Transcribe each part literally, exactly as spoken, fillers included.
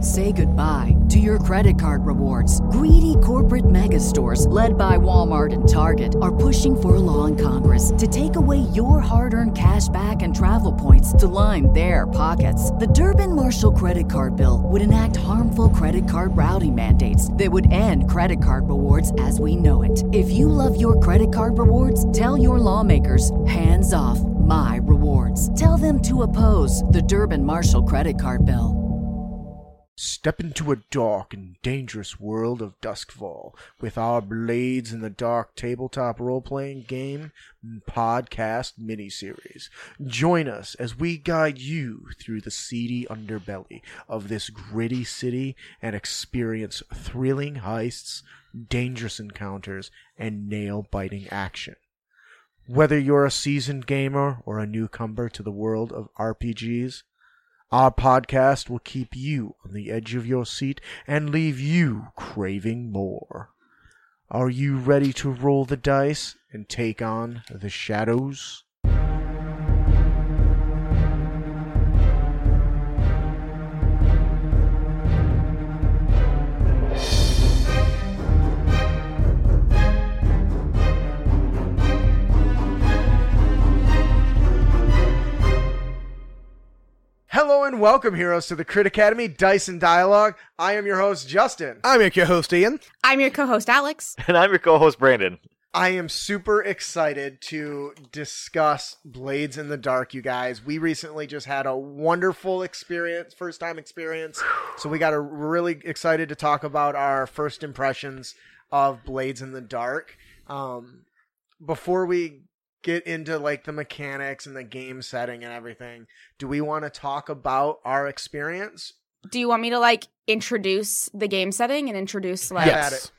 Say goodbye to your credit card rewards. Greedy corporate mega stores, led by Walmart and Target, are pushing for a law in Congress to take away your hard-earned cash back and travel points to line their pockets. The Durbin-Marshall credit card bill would enact harmful credit card routing mandates that would end credit card rewards as we know it. If you love your credit card rewards, tell your lawmakers, hands off my rewards. Tell them to oppose the Durbin-Marshall credit card bill. Step into a dark and dangerous world of Duskfall with our Blades in the Dark tabletop role-playing game and podcast miniseries. Join us as we guide you through the seedy underbelly of this gritty city and experience thrilling heists, dangerous encounters, and nail-biting action. Whether you're a seasoned gamer or a newcomer to the world of R P Gs, our podcast will keep you on the edge of your seat and leave you craving more. Are you ready to roll the dice and take on the shadows? Hello and welcome, heroes, to the Crit Academy Dice and Dialogue. I am your host, Justin. I'm your co-host, Ian. I'm your co-host, Alex. And I'm your co-host, Brandon. I am super excited to discuss Blades in the Dark, you guys. We recently just had a wonderful experience, first-time experience, so we got a really excited to talk about our first impressions of Blades in the Dark. Um, before we get into like the mechanics and the game setting and everything, do we want to talk about our experience? Do you want me to like introduce the game setting and introduce like Yes.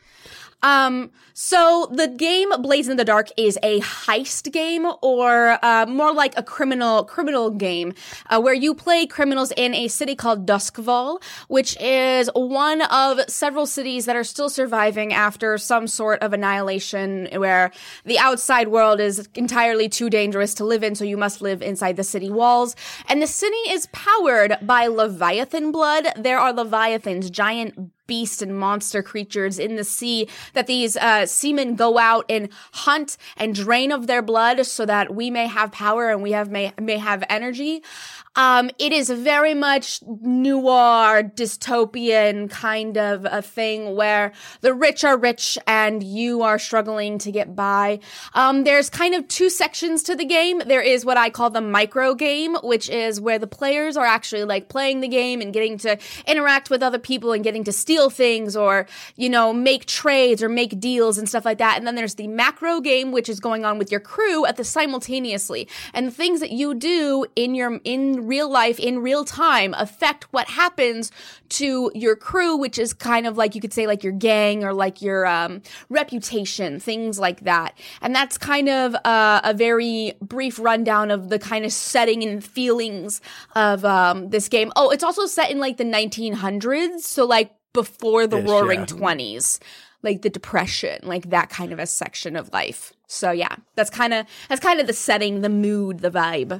Um, so the game Blades in the Dark is a heist game, or uh, more like a criminal criminal game, uh, where you play criminals in a city called Duskfall, which is one of several cities that are still surviving after some sort of annihilation, where the outside world is entirely too dangerous to live in, so you must live inside the city walls. And the city is powered by Leviathan blood. There are Leviathans, giant beast and monster creatures in the sea that these uh, seamen go out and hunt and drain of their blood so that we may have power and we have may may have energy. Um, it is very much noir, dystopian kind of a thing where the rich are rich and you are struggling to get by. Um, there's kind of two sections to the game. There is what I call the micro game, which is where the players are actually like playing the game and getting to interact with other people and getting to steal things or, you know, make trades or make deals and stuff like that. And then there's the macro game, which is going on with your crew at the simultaneously. And the things that you do in your, in real life, in real time, affect what happens to your crew, which is kind of like, you could say like your gang or like your, um, reputation, things like that. And that's kind of, uh, a very brief rundown of the kind of setting and feelings of, um, this game. Oh, it's also set in like the nineteen hundreds. So like, before the Ish, roaring yeah. twenties, like the Depression, like that kind of a section of life. So yeah, that's kind of that's kind of the setting, the mood, the vibe.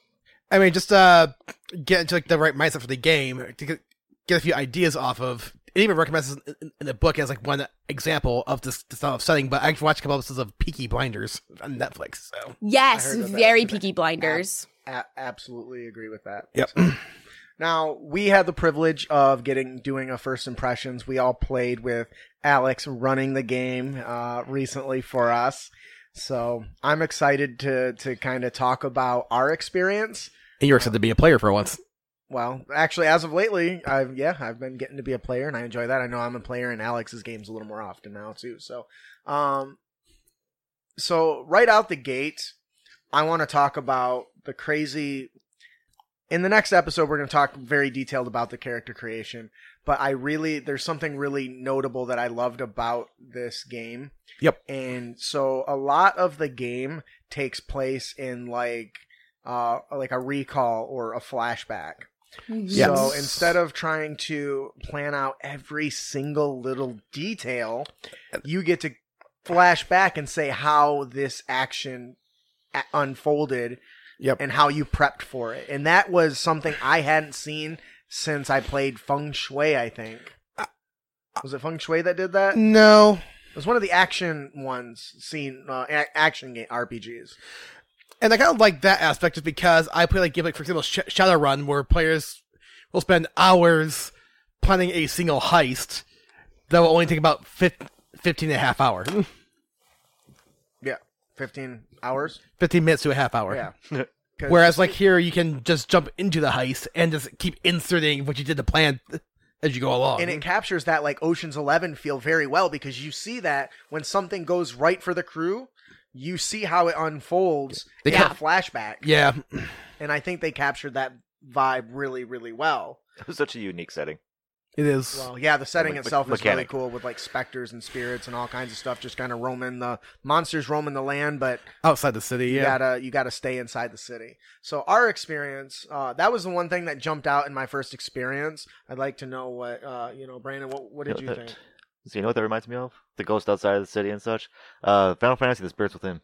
I mean, just uh, get into like the right mindset for the game to get, get a few ideas off of. It even recommends this in, in the book as like one example of this, this style of setting. But I actually watched a couple episodes of Peaky Blinders on Netflix. So Yes, I heard of that. very Peaky Blinders. A- a- absolutely agree with that. Yep. So, now, we had the privilege of getting doing a first impressions. We all played with Alex running the game uh, recently for us. So I'm excited to to kind of talk about our experience. And you're excited to be a player for once. Well, actually, as of lately, I've yeah, I've been getting to be a player, and I enjoy that. I know I'm a player in Alex's games a little more often now too. So, um, so right out the gate, I want to talk about the crazy. In the next episode, we're going to talk very detailed about the character creation, but I really, there's something really notable that I loved about this game. Yep. And so a lot of the game takes place in like, uh, like a recall or a flashback. Yes. So instead of trying to plan out every single little detail, you get to flash back and say how this action a- unfolded. Yep. And how you prepped for it. And that was something I hadn't seen since I played Feng Shui, I think. Was it Feng Shui that did that? No. It was one of the action ones, seen uh, a- action game R P Gs. And I kind of like that aspect just because I play like, like for example, Sh- Shadowrun, where players will spend hours planning a single heist that will only take about fifteen and a half hours. Yeah, fifteen hours? fifteen minutes to a half hour. Yeah. Whereas like here, you can just jump into the heist and just keep inserting what you did to plan as you go along. And it captures that like Ocean's Eleven feel very well because you see that when something goes right for the crew, you see how it unfolds They in ca- a flashback. Yeah. And I think they captured that vibe really, really well. It was such a unique setting. It is. Well, yeah, the setting Me- itself is mechanic. really cool with like specters and spirits and all kinds of stuff just kind of roaming the monsters roaming the land, but Outside the city, you yeah. gotta you gotta stay inside the city. So our experience, uh, that was the one thing that jumped out in my first experience. I'd like to know what uh, you know, Brandon, what what did you know, think? that- So you know what that reminds me of? The ghost outside of the city and such. Uh, Final Fantasy: The Spirits Within.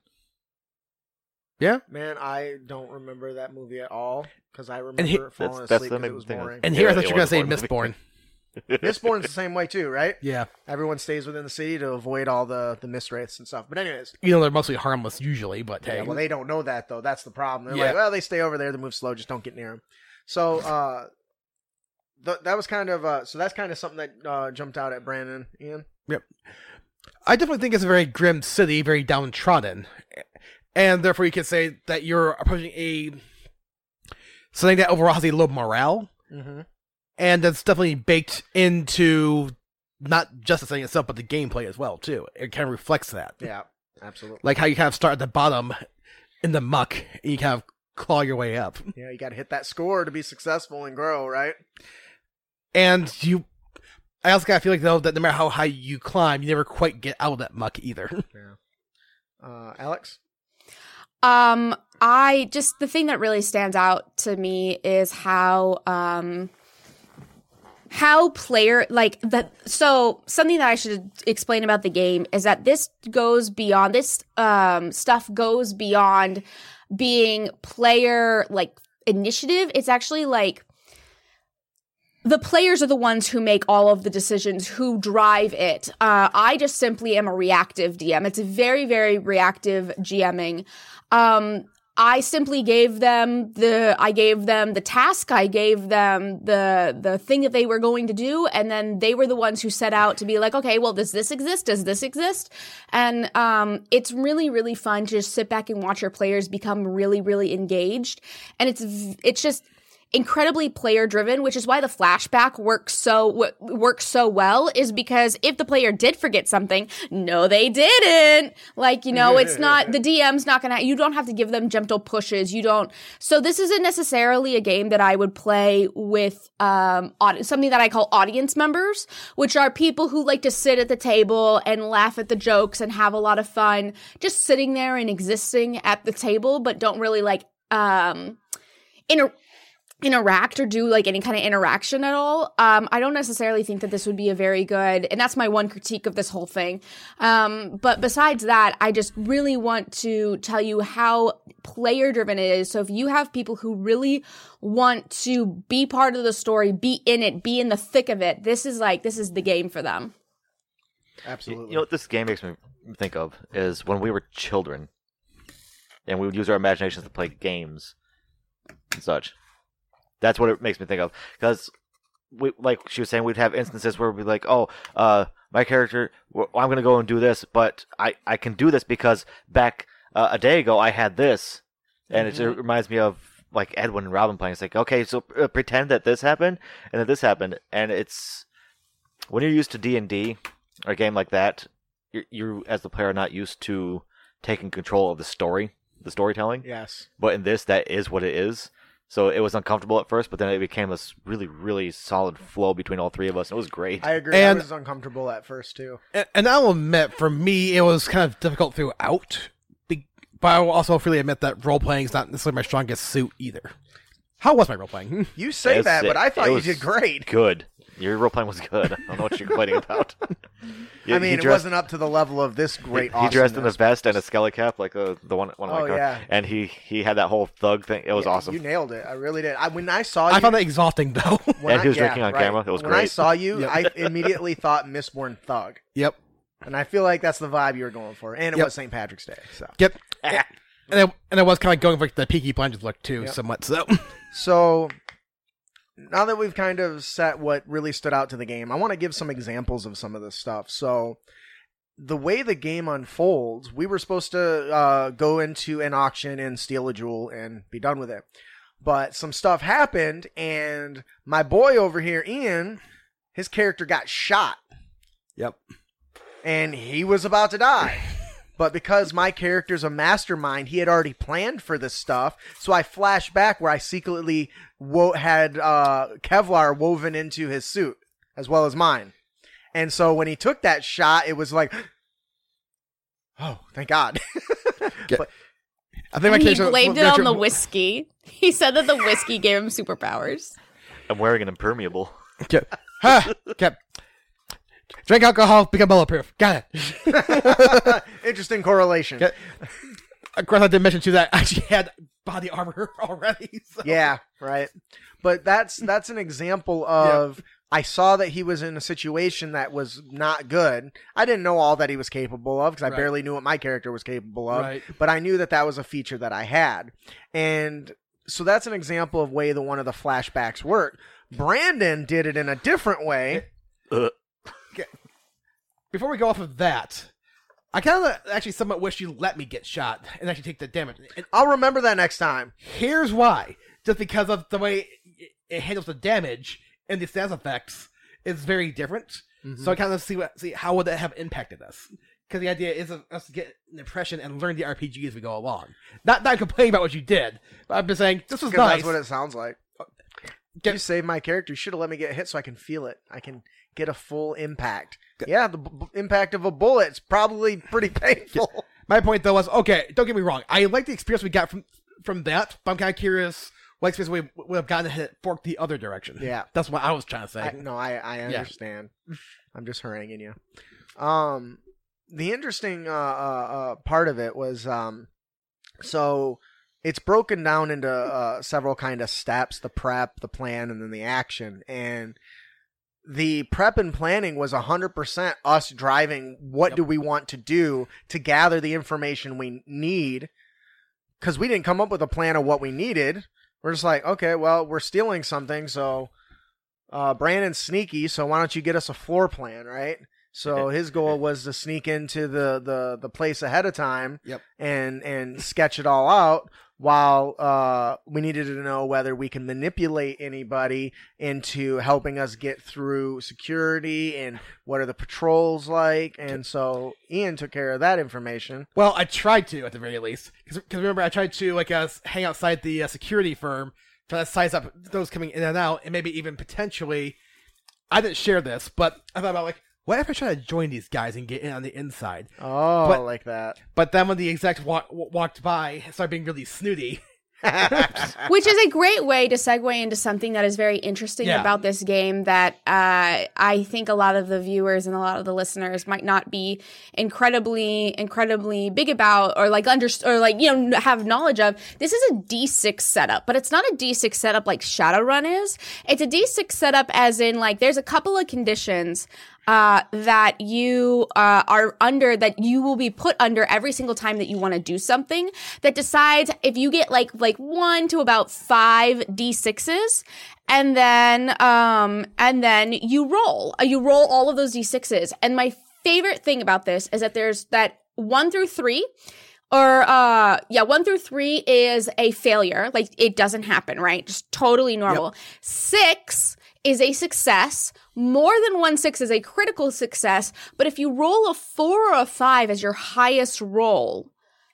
Yeah. Man, I don't remember that movie at all because I And he- remember falling That's- that's asleep the because it main was thing. boring. And here I Yeah, thought it you were going to was say a boring Mistborn. Mistborn's the same way too, right? Yeah. Everyone stays within the city to avoid all the the mist wraiths and stuff. But anyways, You know, they're mostly harmless usually, but hey. yeah, well, they don't know that though. That's the problem. They're Yeah. like, well, they stay over there. They move slow. Just don't get near them. So uh, th- that was kind of uh, so that's kind of something that uh, jumped out at Brandon. Ian. Yep. I definitely think it's a very grim city, very downtrodden. And therefore you could say that you're approaching a something that overall has a low morale. Mm-hmm. And that's definitely baked into not just the setting itself, but the gameplay as well, too. It kind of reflects that. Yeah, absolutely. Like how you kind of start at the bottom in the muck, and you kind of claw your way up. Yeah, you got to hit that score to be successful and grow, right? And you... I also kind of feel like, though, that no matter how high you climb, you never quite get out of that muck either. Yeah. Uh, Alex? Um, I just the thing that really stands out to me is how um how player like that. So something that I should explain about the game is that this goes beyond this um stuff goes beyond being player like initiative. It's actually like the players are the ones who make all of the decisions, who drive it. Uh, I just simply am a reactive D M. It's very, very reactive GMing. Um, I simply gave them the, I gave them the task, I gave them the, the thing that they were going to do, and then they were the ones who set out to be like, okay, well, does this exist? Does this exist? And, um, it's really, really fun to just sit back and watch your players become really, really engaged. And it's, it's just, incredibly player driven, which is why the flashback works so w- works so well, is because if the player did forget something, no they didn't, like, you know, it's not, the D M's not gonna, you don't have to give them gentle pushes, you don't. So this isn't necessarily a game that I would play with um aud- something that I call audience members, which are people who like to sit at the table and laugh at the jokes and have a lot of fun just sitting there and existing at the table, but don't really like um inter- interact or do like any kind of interaction at all. Um, I don't necessarily think that this would be a very good, and that's my one critique of this whole thing. Um, but besides that, I just really want to tell you how player driven it is. So if you have people who really want to be part of the story, be in it, be in the thick of it, this is like, this is the game for them. Absolutely. You know what this game makes me think of is when we were children, and we would use our imaginations to play games and such. That's what it makes me think of. Because, we, like she was saying, we'd have instances where we'd be like, oh, uh, my character, well, I'm going to go and do this, but I, I can do this because back uh, a day ago I had this. And mm-hmm. it, it reminds me of, like, Edwin and Robin playing. It's like, okay, so uh, pretend that this happened, and that this happened. And it's, when you're used to D and D, or a game like that, you're, you as the player, are not used to taking control of the story, the storytelling. Yes. But in this, that is what it is. So it was uncomfortable at first, but then it became this really, really solid flow between all three of us. It was great. I agree. And- I was uncomfortable at first too. And, and I'll admit, for me, it was kind of difficult throughout. Be- But I will also freely admit that role-playing is not necessarily my strongest suit either. How was my role-playing? You say Yes, that, it- but I thought it you was did great. Good. Your role playing was good. I don't know what you're complaining about. He- I he mean, it dressed- wasn't up to the level of this great. He, he dressed in a awesomeness. vest and a skelly cap, like uh, the one one of my Oh, cards. yeah. And he he had that whole thug thing. It was Yeah, awesome. You nailed it. I really did. I, when I saw you, I found that exhausting though. when And I- he was yeah, drinking on right. camera. It was when I great. saw you, Yep. I immediately thought Mistborn Thug, Yep. and I feel like that's the vibe you were going for. And it Yep. was Saint Patrick's Day, so. Yep. and I, and I was kind of going for like, the Peaky Blinders look too, Yep. somewhat. So So now that we've kind of set what really stood out to the game, I want to give some examples of some of this stuff. So the way the game unfolds, we were supposed to uh, go into an auction and steal a jewel and be done with it. But some stuff happened, and my boy over here, Ian, his character got shot, yep. and he was about to die. But because my character's a mastermind, he had already planned for this stuff. So I flash back where I secretly wo- had uh, Kevlar woven into his suit, as well as mine. And so when he took that shot, it was like, oh, thank God. But I think my And he character blamed it my on the character- whiskey. He said that the whiskey gave him superpowers. I'm wearing an impermeable. Okay. Ha! Okay. Drink alcohol, become bulletproof. Got it. interesting correlation. Okay. Of course, I did mention too that I actually had body armor already. So. Yeah, right. But that's that's an example of I saw that he was in a situation that was not good. I didn't know all that he was capable of because I Right. barely knew what my character was capable of. Right. But I knew that that was a feature that I had. And so that's an example of way that one of the flashbacks worked. Brandon did it in a different way. Uh, Before we go off of that, I kind of actually somewhat wish you let me get shot and actually take the damage. And I'll remember that next time. here's why: just because of the way it- it handles the damage and the stats effects is very different. So I kind of see what see how would that have impacted us. Because the idea is of us to get an impression and learn the R P G as we go along. Not not complaining about what you did, but I'm just saying this was Because nice. that's what it sounds like. Get- You saved my character. You should have let me get hit so I can feel it. I can get a full impact. Yeah, the b- b- impact of a bullet's probably pretty painful. My point though was okay. Don't get me wrong. I like the experience we got from from that, but I'm kind of curious what experience we would have gotten had it forked the other direction. Yeah. That's what I was trying to say. I, no, I, I understand. I'm just haranguing you. Um, the interesting uh, uh, uh, part of it was um, so it's broken down into uh, several kind of steps: the prep, the plan, and then the action. And the prep and planning was one hundred percent us driving what Yep. do we want to do to gather the information we need, because we didn't come up with a plan of what we needed. We're just like, okay, well, we're stealing something, so uh, Brandon's sneaky, so why don't you get us a floor plan, right? So his goal was to sneak into the, the, the place ahead of time Yep. and and sketch it all out, while uh, we needed to know whether we can manipulate anybody into helping us get through security and what are the patrols like. And so Ian took care of that information. Well, I tried to at the very least, because remember I tried to like uh, hang outside the uh, security firm, try to size up those coming in and out, and maybe even potentially. I didn't share this, but I thought about like, what if I try to join these guys and get in on the inside? Oh, But- like that. But then when the exec walk, walked by, I started being really snooty. Which is a great way to segue into something that is very interesting Yeah. about this game that uh, I think a lot of the viewers and a lot of the listeners might not be incredibly, incredibly big about or like under or like you know have knowledge of. This is a D six setup, but it's not a D six setup like Shadowrun is. It's a D six setup as in like there's a couple of conditions uh, that you uh, are under, that you will be put under every single time that you want to do something, that decides if you get like like one to about five D sixes, and then um and then you roll. Uh, you roll all of those D sixes. And my favorite thing about this is that there's that one through three. Or, uh, yeah, one through three is a failure. Like, it doesn't happen, right? Just totally normal. Six is a success. More than one six is a critical success. But if you roll a four or a five as your highest roll,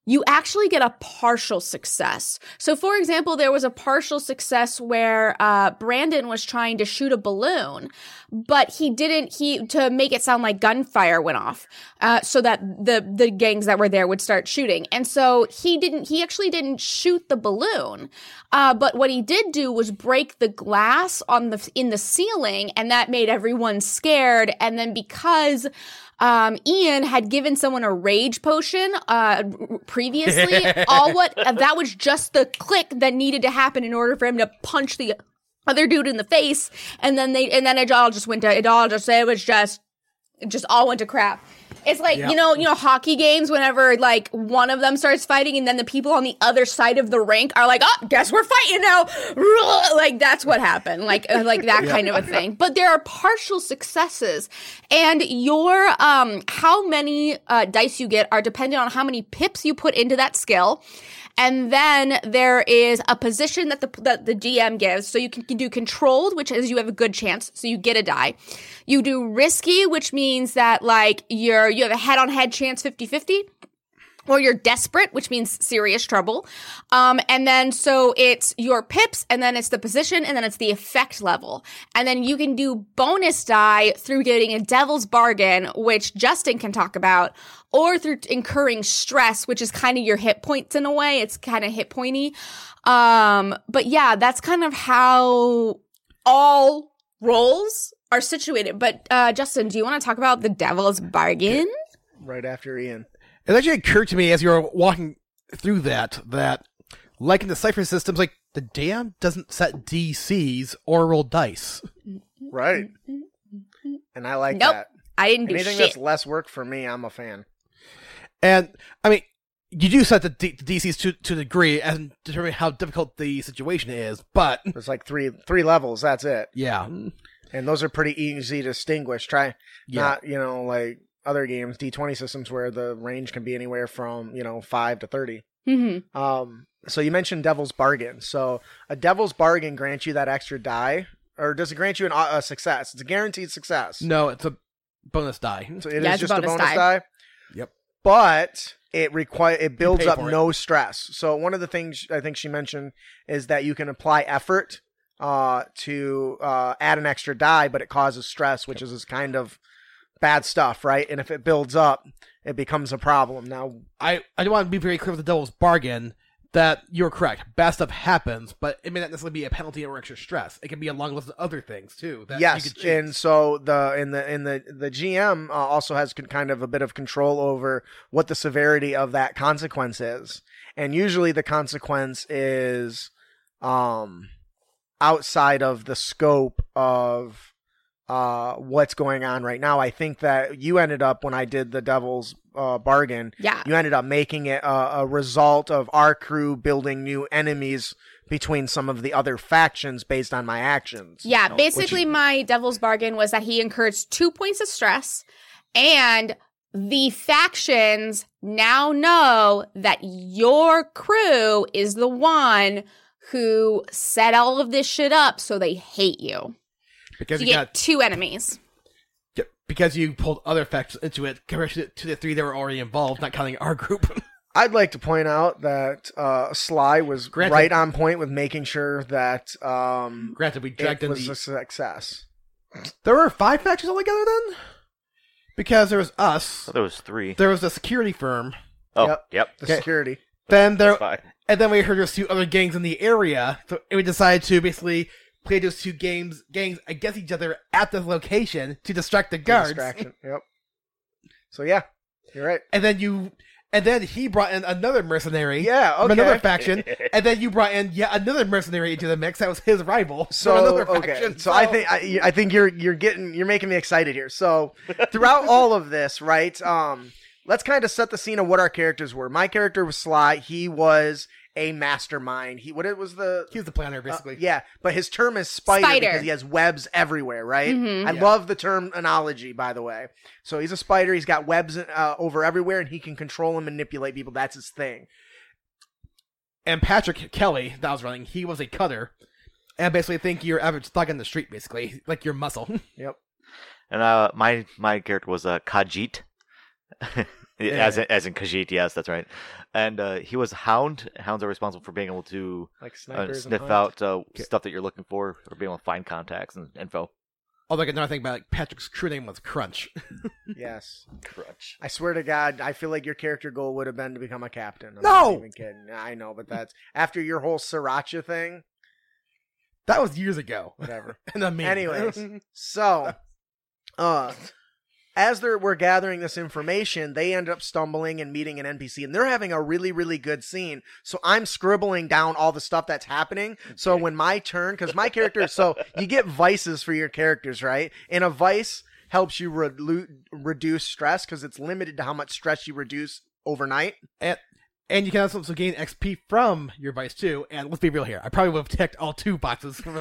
you actually get a partial success. So, for example, there was a partial success where uh, Brandon was trying to shoot a balloon, but he didn't, he, to make it sound like gunfire went off, uh, so that the, the gangs that were there would start shooting. And so he didn't, he actually didn't shoot the balloon. Uh, but what he did do was break the glass on the, in the ceiling, and that made everyone scared. And then because Um, Ian had given someone a rage potion, uh, previously, all what, uh, that was just the click that needed to happen in order for him to punch the other dude in the face. And then they, and then it all just went to, it all just, it was just, it just all went to crap. It's like, Yep. you know, you know, hockey games, whenever like one of them starts fighting and then the people on the other side of the rink are like, oh, guess we're fighting now. Like that's what happened. Like, uh, like that kind of a thing. But there are partial successes, and your, um, how many, uh, dice you get are dependent on how many pips you put into that skill. And then there is a position that the that the G M gives. So you can, can do controlled, which is you have a good chance, so you get a die. You do risky, which means that like you're you have a head-on-head chance fifty-fifty. Or you're desperate, which means serious trouble. Um, and then so it's your pips, and then it's the position, and then it's the effect level. And then you can do bonus die through getting a devil's bargain, which Justin can talk about, or through incurring stress, which is kind of your hit points in a way. It's kind of hit pointy. Um, but yeah, that's kind of how all roles are situated. But uh, Justin, do you want to talk about the devil's bargain? Right after Ian. It actually occurred to me as you were walking through that, that, like in the Cypher systems, like, the D M doesn't set D Cs or roll dice. Right. And I like Nope. that. I didn't do Anything shit. that's less work for me, I'm a fan. And, I mean, you do set the, D- the D Cs to, to a degree and determine how difficult the situation is, but, There's like three three levels, that's it. yeah. And those are pretty easy to distinguish. Try Yeah. not, you know, like other games, D twenty systems where the range can be anywhere from, you know, five to thirty. Mm-hmm. Um, so you mentioned Devil's Bargain. So a Devil's Bargain grants you that extra die, or does it grant you an, a success? It's a guaranteed success. No, it's a bonus die. So it Yeah, is it's just a a bonus bonus die. die. Yep. But it require it builds pay up for it. no stress. So one of the things I think she mentioned is that you can apply effort uh, to uh, add an extra die, but it causes stress, which is this kind of bad stuff, right? And if it builds up, it becomes a problem. Now, I, I want to be very clear with the Devil's Bargain that you're correct. Bad stuff happens, but it may not necessarily be a penalty or extra stress. It can be a long list of other things too. That you yes, could choose. and so the in the in the the G M uh, also has con- kind of a bit of control over what the severity of that consequence is, and usually the consequence is um outside of the scope of uh what's going on right now. I think that you ended up, when I did the Devil's uh, Bargain, Yeah. you ended up making it a, a result of our crew building new enemies between some of the other factions based on my actions. Yeah, Which- basically my devil's bargain was that he incurs two points of stress, and the factions now know that your crew is the one who set all of this shit up, so they hate you. because You you, get got two enemies. yeah, because you pulled other factors into it compared to the, to the three that were already involved, not counting our group. I'd like to point out that uh, Sly was Granted. right on point with making sure that um, Granted, we dragged it in was the. a success. There were five factions altogether then, because there was us. I thought there was three. There was the security firm. Oh, Yep. yep. The Okay. security. Then there, That's fine. and then we heard there was two other gangs in the area. So we decided to basically play those two games gangs against each other at the location to distract the The guards. distraction. Yep. So yeah, you're right. And then you, and then he brought in another mercenary. Yeah. From Okay. another faction, and then you brought in yet another mercenary into the mix. That was his rival. from So another okay, faction. so I think I, I think you're you're getting you're making me excited here. So throughout all of this, right? Um, let's kind of set the scene of what our characters were. My character was Sly. He was a mastermind. He what it was the he was the planner, uh, basically. yeah, but his term is spider, Spider. because he has webs everywhere, right? Mhm. I Yeah. love the term analogy, by the way. So he's a spider. He's got webs uh, over everywhere, and he can control and manipulate people. That's his thing. And Patrick Kelly, that was running, he was a cutter. And basically think you're average thug on the street, basically. Like your muscle. Yep. And uh, my my character was uh, Khajiit. Yeah, As in, as in Khajiit, yes, that's right. And uh, he was Hound. Hounds are responsible for being able to Like uh, snipers sniff and out uh, stuff that you're looking for, or being able to find contacts and info. Oh, like another thing about like, Patrick's crew name was Crunch. Yes. Crunch. I swear to God, I feel like your character goal would have been to become a captain. I'm No! not even kidding. I know, but that's after your whole sriracha thing. That was years ago. Whatever. And I mean, Anyways, so uh as they were gathering this information, they end up stumbling and meeting an N P C, and they're having a really, really good scene. So I'm scribbling down all the stuff that's happening. So when my turn, because my character, so you get vices for your characters, right? And a vice helps you re- reduce stress because it's limited to how much stress you reduce overnight. and and you can also gain X P from your vice too. And let's be real here, I probably would have ticked all two boxes. From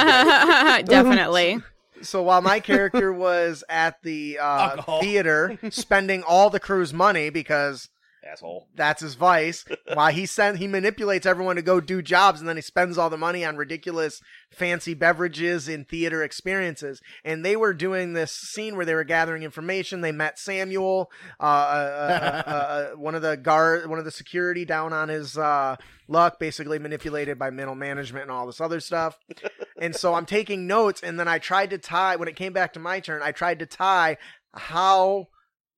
Definitely. So while my character was at the uh, Alcohol. theater spending all the crew's money because Asshole. that's his vice, while he sent he manipulates everyone to go do jobs, and then he spends all the money on ridiculous fancy beverages and theater experiences. And they were doing this scene where they were gathering information. They met Samuel, uh, uh, uh, uh, one of the guard, one of the security down on his uh, luck, basically manipulated by middle management and all this other stuff. And so I'm taking notes, and then I tried to tie, when it came back to my turn, I tried to tie how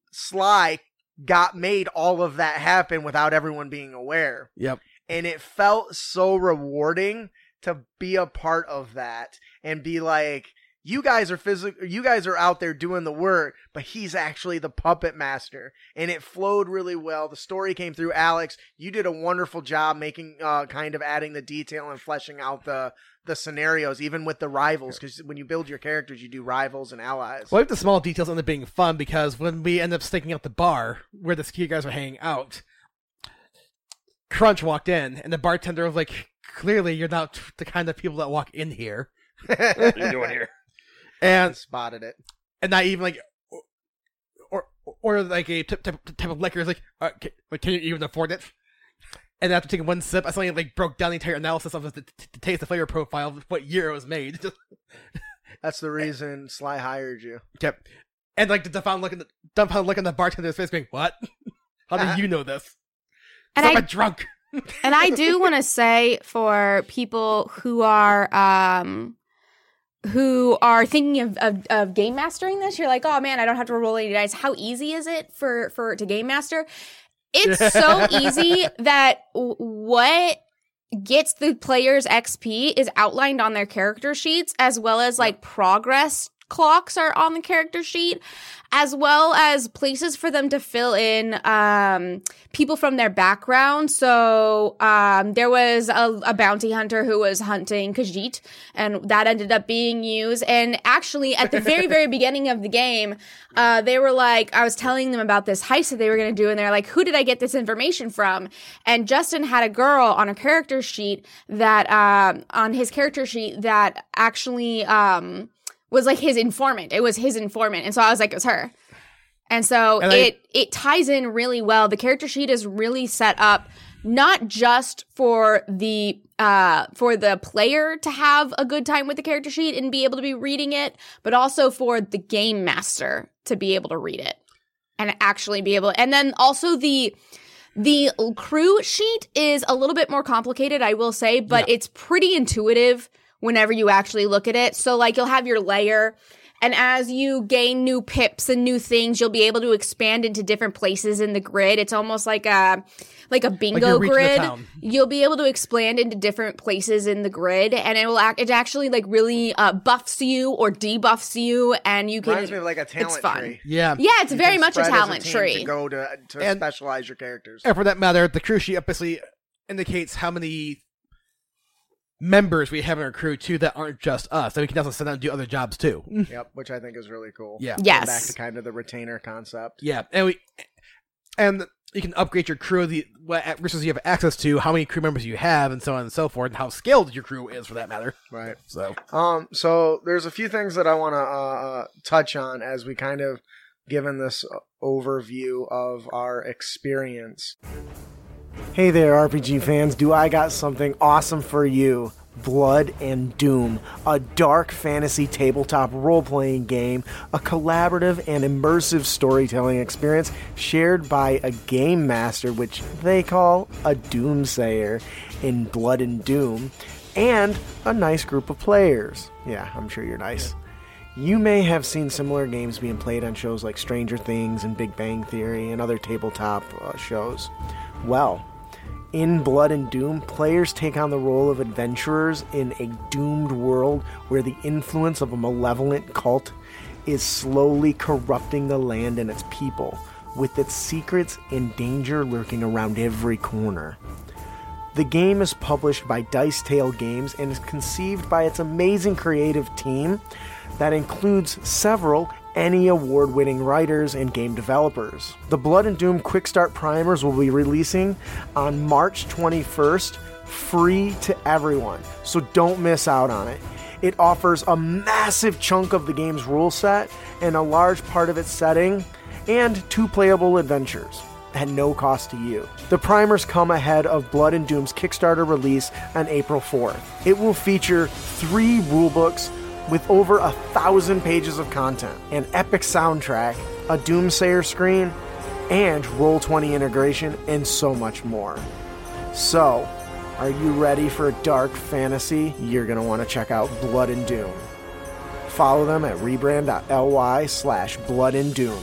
Sly got made all of that happen without everyone being aware. Yep. And it felt so rewarding to be a part of that and be like, you guys are physical, you guys are out there doing the work, but he's actually the puppet master. And it flowed really well. The story came through. Alex, you did a wonderful job making, uh, kind of adding the detail and fleshing out the, the scenarios, even with the rivals. Because when you build your characters, you do rivals and allies. Well, I think the small details end up being fun because when we end up staking out the bar where the ski guys were hanging out, Crunch walked in, and the bartender was like, "Clearly, you're not the kind of people that walk in here." What are you doing here? And Spotted it. and not even like, or or, or like a type, type, type of liquor is like, uh, can, like, can you even afford it? And after taking one sip, I suddenly like broke down the entire analysis of the, the, the taste, the flavor profile of what year it was made. That's the reason Sly hired you. Yep. And like the dumbfounded look in the dumbfounded look in the bartender's face, going, "What? How do you know this? And I'm I a drunk." and I do want to say for people who are um who are thinking of, of of game mastering this, you're like, "Oh man, I don't have to roll any dice." How easy is it for for to game master? It's so easy that w- what gets the players X P is outlined on their character sheets, as well as like progress clocks are on the character sheet, as well as places for them to fill in um, people from their background. So um, there was a, a bounty hunter who was hunting Khajiit, and that ended up being used. And actually, at the very, very beginning of the game, uh, they were like, I was telling them about this heist that they were going to do, and they're like, who did I get this information from? And Justin had a girl on a character sheet that, um, on his character sheet that actually, um, was like his informant. It was his informant. And so I was like, it was her. And so And I- it it ties in really well. The character sheet is really set up not just for the uh for the player to have a good time with the character sheet and be able to be reading it, but also for the game master to be able to read it and actually be able. And then also the the crew sheet is a little bit more complicated, I will say, but Yeah. it's pretty intuitive whenever you actually look at it. So like you'll have your layer, and as you gain new pips and new things, you'll be able to expand into different places in the grid. It's almost like a like a bingo you're reaching the grid. town. You'll be able to expand into different places in the grid, and it will act, it actually like really uh, buffs you or debuffs you, and you can. Reminds me of like a talent it's fun. tree. Yeah. Yeah, it's You very can much a spread as talent team tree. to go to to And- specialize your characters. And for that matter, the crew sheet basically indicates how many members we have in our crew too that aren't just us, that we can also send out and do other jobs too. Yep, which I think is really cool. Yeah. Going Yes. back to kind of the retainer concept. Yeah, and we and you can upgrade your crew the what resources you have access to, how many crew members you have, and so on and so forth, and how skilled your crew is for that matter. Right. So Um. So there's a few things that I want to uh, uh, touch on as we kind of given this overview of our experience. Hey there, R P G fans. Do I got something awesome for you? Blood and Doom, a dark fantasy tabletop role-playing game, a collaborative and immersive storytelling experience shared by a game master, which they call a Doomsayer in Blood and Doom, and a nice group of players. Yeah, I'm sure you're nice. You may have seen similar games being played on shows like Stranger Things and Big Bang Theory and other tabletop uh, shows. Well, in Blood and Doom, players take on the role of adventurers in a doomed world where the influence of a malevolent cult is slowly corrupting the land and its people, with its secrets and danger lurking around every corner. The game is published by Dice Tale Games and is conceived by its amazing creative team that includes several Annie award-winning writers and game developers. The Blood and Doom Quick Start Primers will be releasing on March twenty-first, free to everyone, so don't miss out on it. It offers a massive chunk of the game's rule set and a large part of its setting, and two playable adventures at no cost to you. The primers come ahead of Blood and Doom's Kickstarter release on April fourth. It will feature three rulebooks with over a thousand pages of content, an epic soundtrack, a Doomsayer screen, and Roll twenty integration, and so much more. So, are you ready for dark fantasy? You're going to want to check out Blood and Doom. Follow them at rebrand.ly slash Blood and Doom.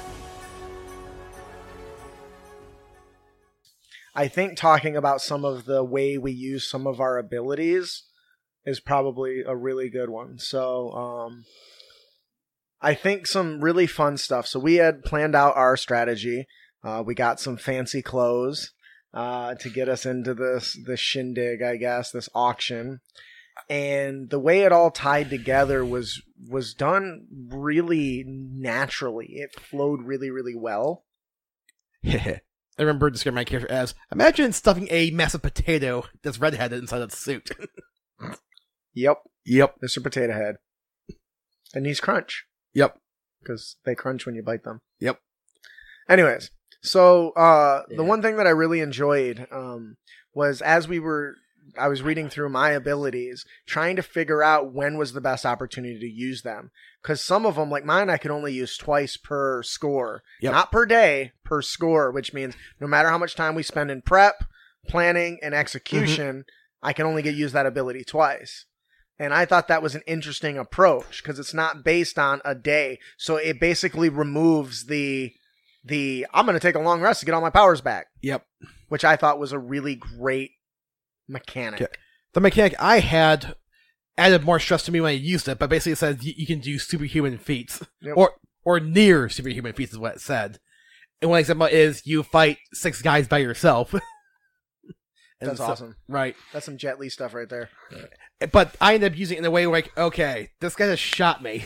I think talking about some of the way we use some of our abilities is probably a really good one. So, um, I think some really fun stuff. So we had planned out our strategy. Uh, we got some fancy clothes, uh, to get us into this, this shindig, I guess, this auction. And the way it all tied together was, was done really naturally. It flowed really, really well. I remember describing my character as, imagine stuffing a massive potato that's redheaded inside of the suit. Yep. Yep. Mister Potato Head. And he's crunch. Yep. Because they crunch when you bite them. Yep. Anyways, so uh, Yeah. the one thing that I really enjoyed um, was as we were, I was reading through my abilities, trying to figure out when was the best opportunity to use them. Because some of them, like mine, I could only use twice per score. Yep. Not per day, per score, which means no matter how much time we spend in prep, planning, and execution, mm-hmm. I can only get use that ability twice. And I thought that was an interesting approach because it's not based on a day. So it basically removes the, the I'm going to take a long rest to get all my powers back. Yep. Which I thought was a really great mechanic. Okay. The mechanic I had added more stress to me when I used it, but basically it says you, you can do superhuman feats. Yep. Or or near superhuman feats is what it said. And one example is you fight six guys by yourself. And That's so- awesome. Right. That's some Jet Li stuff right there. But I ended up using it in a way where, like, okay, this guy just shot me.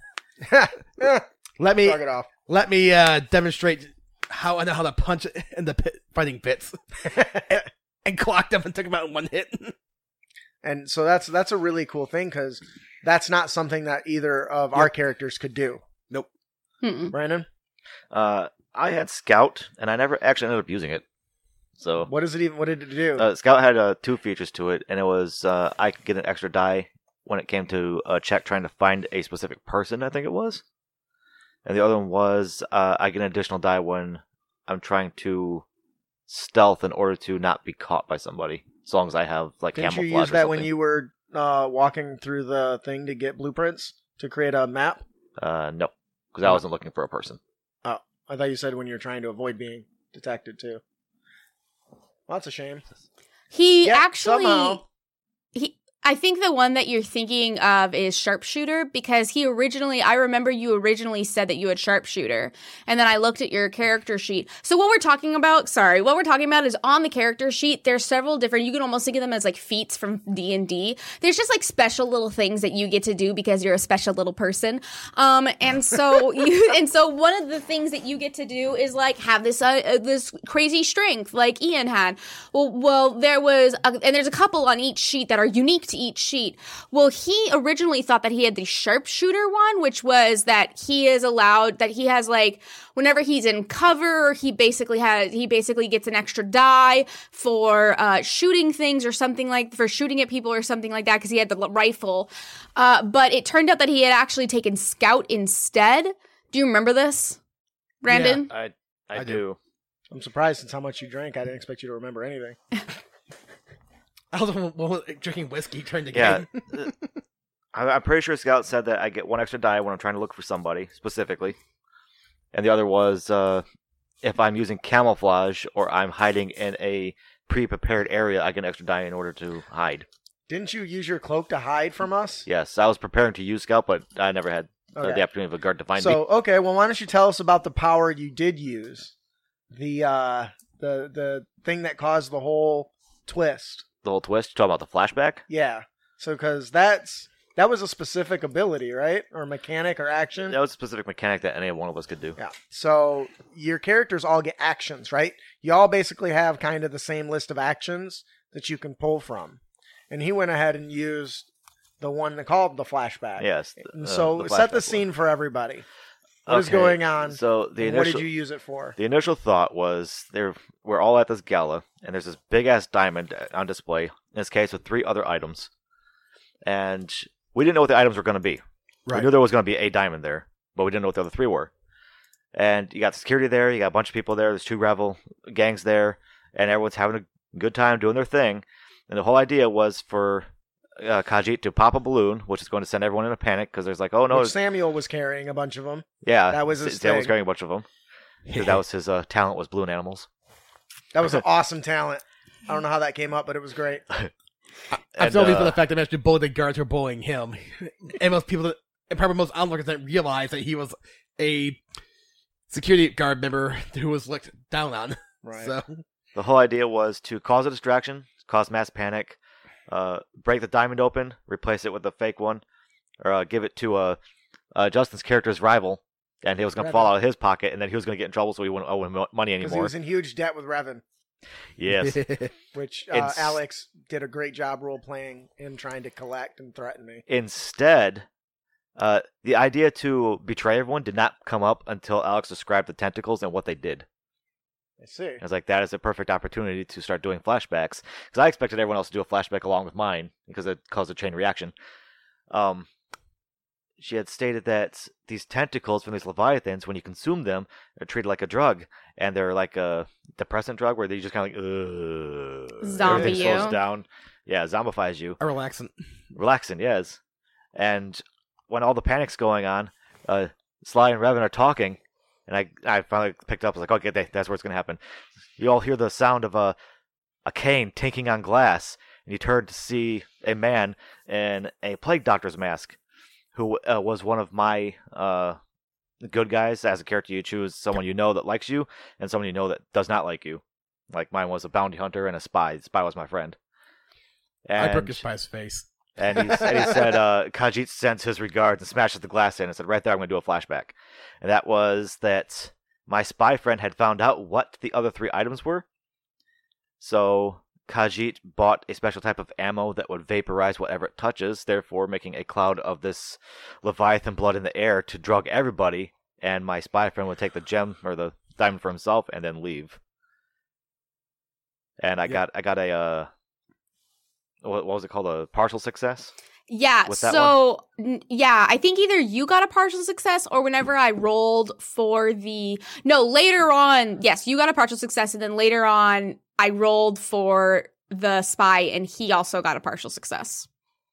Let me Shrug it off. let me uh, demonstrate how I know how to punch in the pit, fighting pits, and, and clocked him and took him out in one hit. And so that's that's a really cool thing because that's not something that either of our characters could do. Nope. Mm-mm. Brandon, Uh, I had Scout, and I never actually ended up using it. So what is it even? What did it do? uh, Scout had uh, two features to it, and it was uh, I could get an extra die when it came to a check trying to find a specific person, I think it was. And the other one was uh, I get an additional die when I'm trying to stealth in order to not be caught by somebody, as long as I have like Didn't you camouflage use or that something. when you were uh, walking through the thing to get blueprints to create a map? Uh, no, because I wasn't looking for a person. Oh, I thought you said when you were trying to avoid being detected too. Well, that's a shame. He Yeah, actually, somehow. he. I think the one that you're thinking of is Sharpshooter because he originally, I remember you originally said that you had Sharpshooter, and then I looked at your character sheet. So what we're talking about, sorry, what we're talking about is on the character sheet, there's several different, you can almost think of them as like feats from D and D. There's just like special little things that you get to do because you're a special little person. Um, and so you, and so one of the things that you get to do is like have this, uh, uh, this crazy strength like Ian had. Well, well, there was, a, and there's a couple on each sheet that are unique to to each sheet. Well, he originally thought that he had the sharpshooter one, which was that he is allowed, that he has like, whenever he's in cover, he basically has, he basically gets an extra die for uh, shooting things or something like, for shooting at people or something like that, because he had the rifle. Uh, but it turned out that he had actually taken Scout instead. Do you remember this, Brandon? I I, I do. do. I'm surprised since how much you drank. I didn't expect you to remember anything. I was the one drinking whiskey trying to Yeah. game. I- I'm pretty sure Scout said that I get one extra die when I'm trying to look for somebody specifically, and the other was uh, if I'm using camouflage or I'm hiding in a pre-prepared area, I get an extra die in order to hide. Didn't you use your cloak to hide from us? Yes, I was preparing to use Scout, but I never had uh, Okay. the opportunity of a guard to find me. So, okay, well, why don't you tell us about the power you did use? The, uh, the, the thing that caused the whole twist. The whole twist. You talking about the flashback? Yeah. So, because that's, that was a specific ability, right? Or mechanic or action? That was a specific mechanic that any one of us could do. Yeah. So, your characters all get actions, right? You all basically have kind of the same list of actions that you can pull from. And he went ahead and used the one that called the flashback. Yes. And uh, so, the set the flashback scene one. for everybody. What is Okay, going on? So the and what initial did you use it for? the initial thought was there we're all at this gala and there's this big ass diamond on display. In this case, with three other items, and we didn't know what the items were going to be. We knew there was going to be a diamond there, but we didn't know what the other three were. And you got security there, you got a bunch of people there. There's two rival gangs there, and everyone's having a good time doing their thing. And the whole idea was for uh, Khajiit to pop a balloon, which is going to send everyone in a panic because there's like, oh no, Which Samuel was carrying a bunch of them. yeah, that was his Sam was thing. carrying a bunch of them. 'Cause that was his uh, talent was balloon animals. That was an awesome talent. I don't know how that came up, but it was great. I'm And, so pleased uh, with the fact that actually both the guards were bullying him, and most people, that, and probably most onlookers, didn't realize that he was a security guard member who was looked down on. Right. So The whole idea was to cause a distraction, cause mass panic, uh, break the diamond open, replace it with a fake one, or uh, give it to uh, uh, Justin's character's rival, and he was going to fall Revan. out of his pocket, and then he was going to get in trouble, so he wouldn't owe him mo- money Because he anymore. was in huge debt with Revan, Yes. which uh, It's- Alex did a great job role playing in trying to collect and threaten me. Instead, uh, the idea to betray everyone did not come up until Alex described the tentacles and what they did. I see. I was like, that is a perfect opportunity to start doing flashbacks. Because I expected everyone else to do a flashback along with mine, because it caused a chain reaction. Um, she had stated that these tentacles from these leviathans, when you consume them, are treated like a drug. And they're like a depressant drug where they just kind of like, ugh. Zombie everything slows you. down. Yeah, zombifies you. a relaxant. Relaxing, yes. And when all the panic's going on, uh, Sly and Revan are talking, and I I finally picked up. I was like, okay, that- that's where it's going to happen. You all hear the sound of a a cane tinking on glass, and you turn to see a man in a plague doctor's mask, who uh, was one of my uh, good guys. As a character, you choose someone you know that likes you, and someone you know that does not like you. Like mine was a bounty hunter and a spy. The spy was my friend. And I broke his spy's face. and he, and he said, uh, Khajiit sends his regards and smashes the glass in and said, right there, I'm going to do a flashback. And that was that my spy friend had found out what the other three items were. So Khajiit bought a special type of ammo that would vaporize whatever it touches, therefore making a cloud of this Leviathan blood in the air to drug everybody. And my spy friend would take the gem or the diamond for himself and then leave. And I Yeah. got I got a uh, what what was it called? A partial success? Yeah, With that so n- yeah, I think either you got a partial success or whenever I rolled for the no, later on, yes, you got a partial success and then later on I rolled for the spy and he also got a partial success.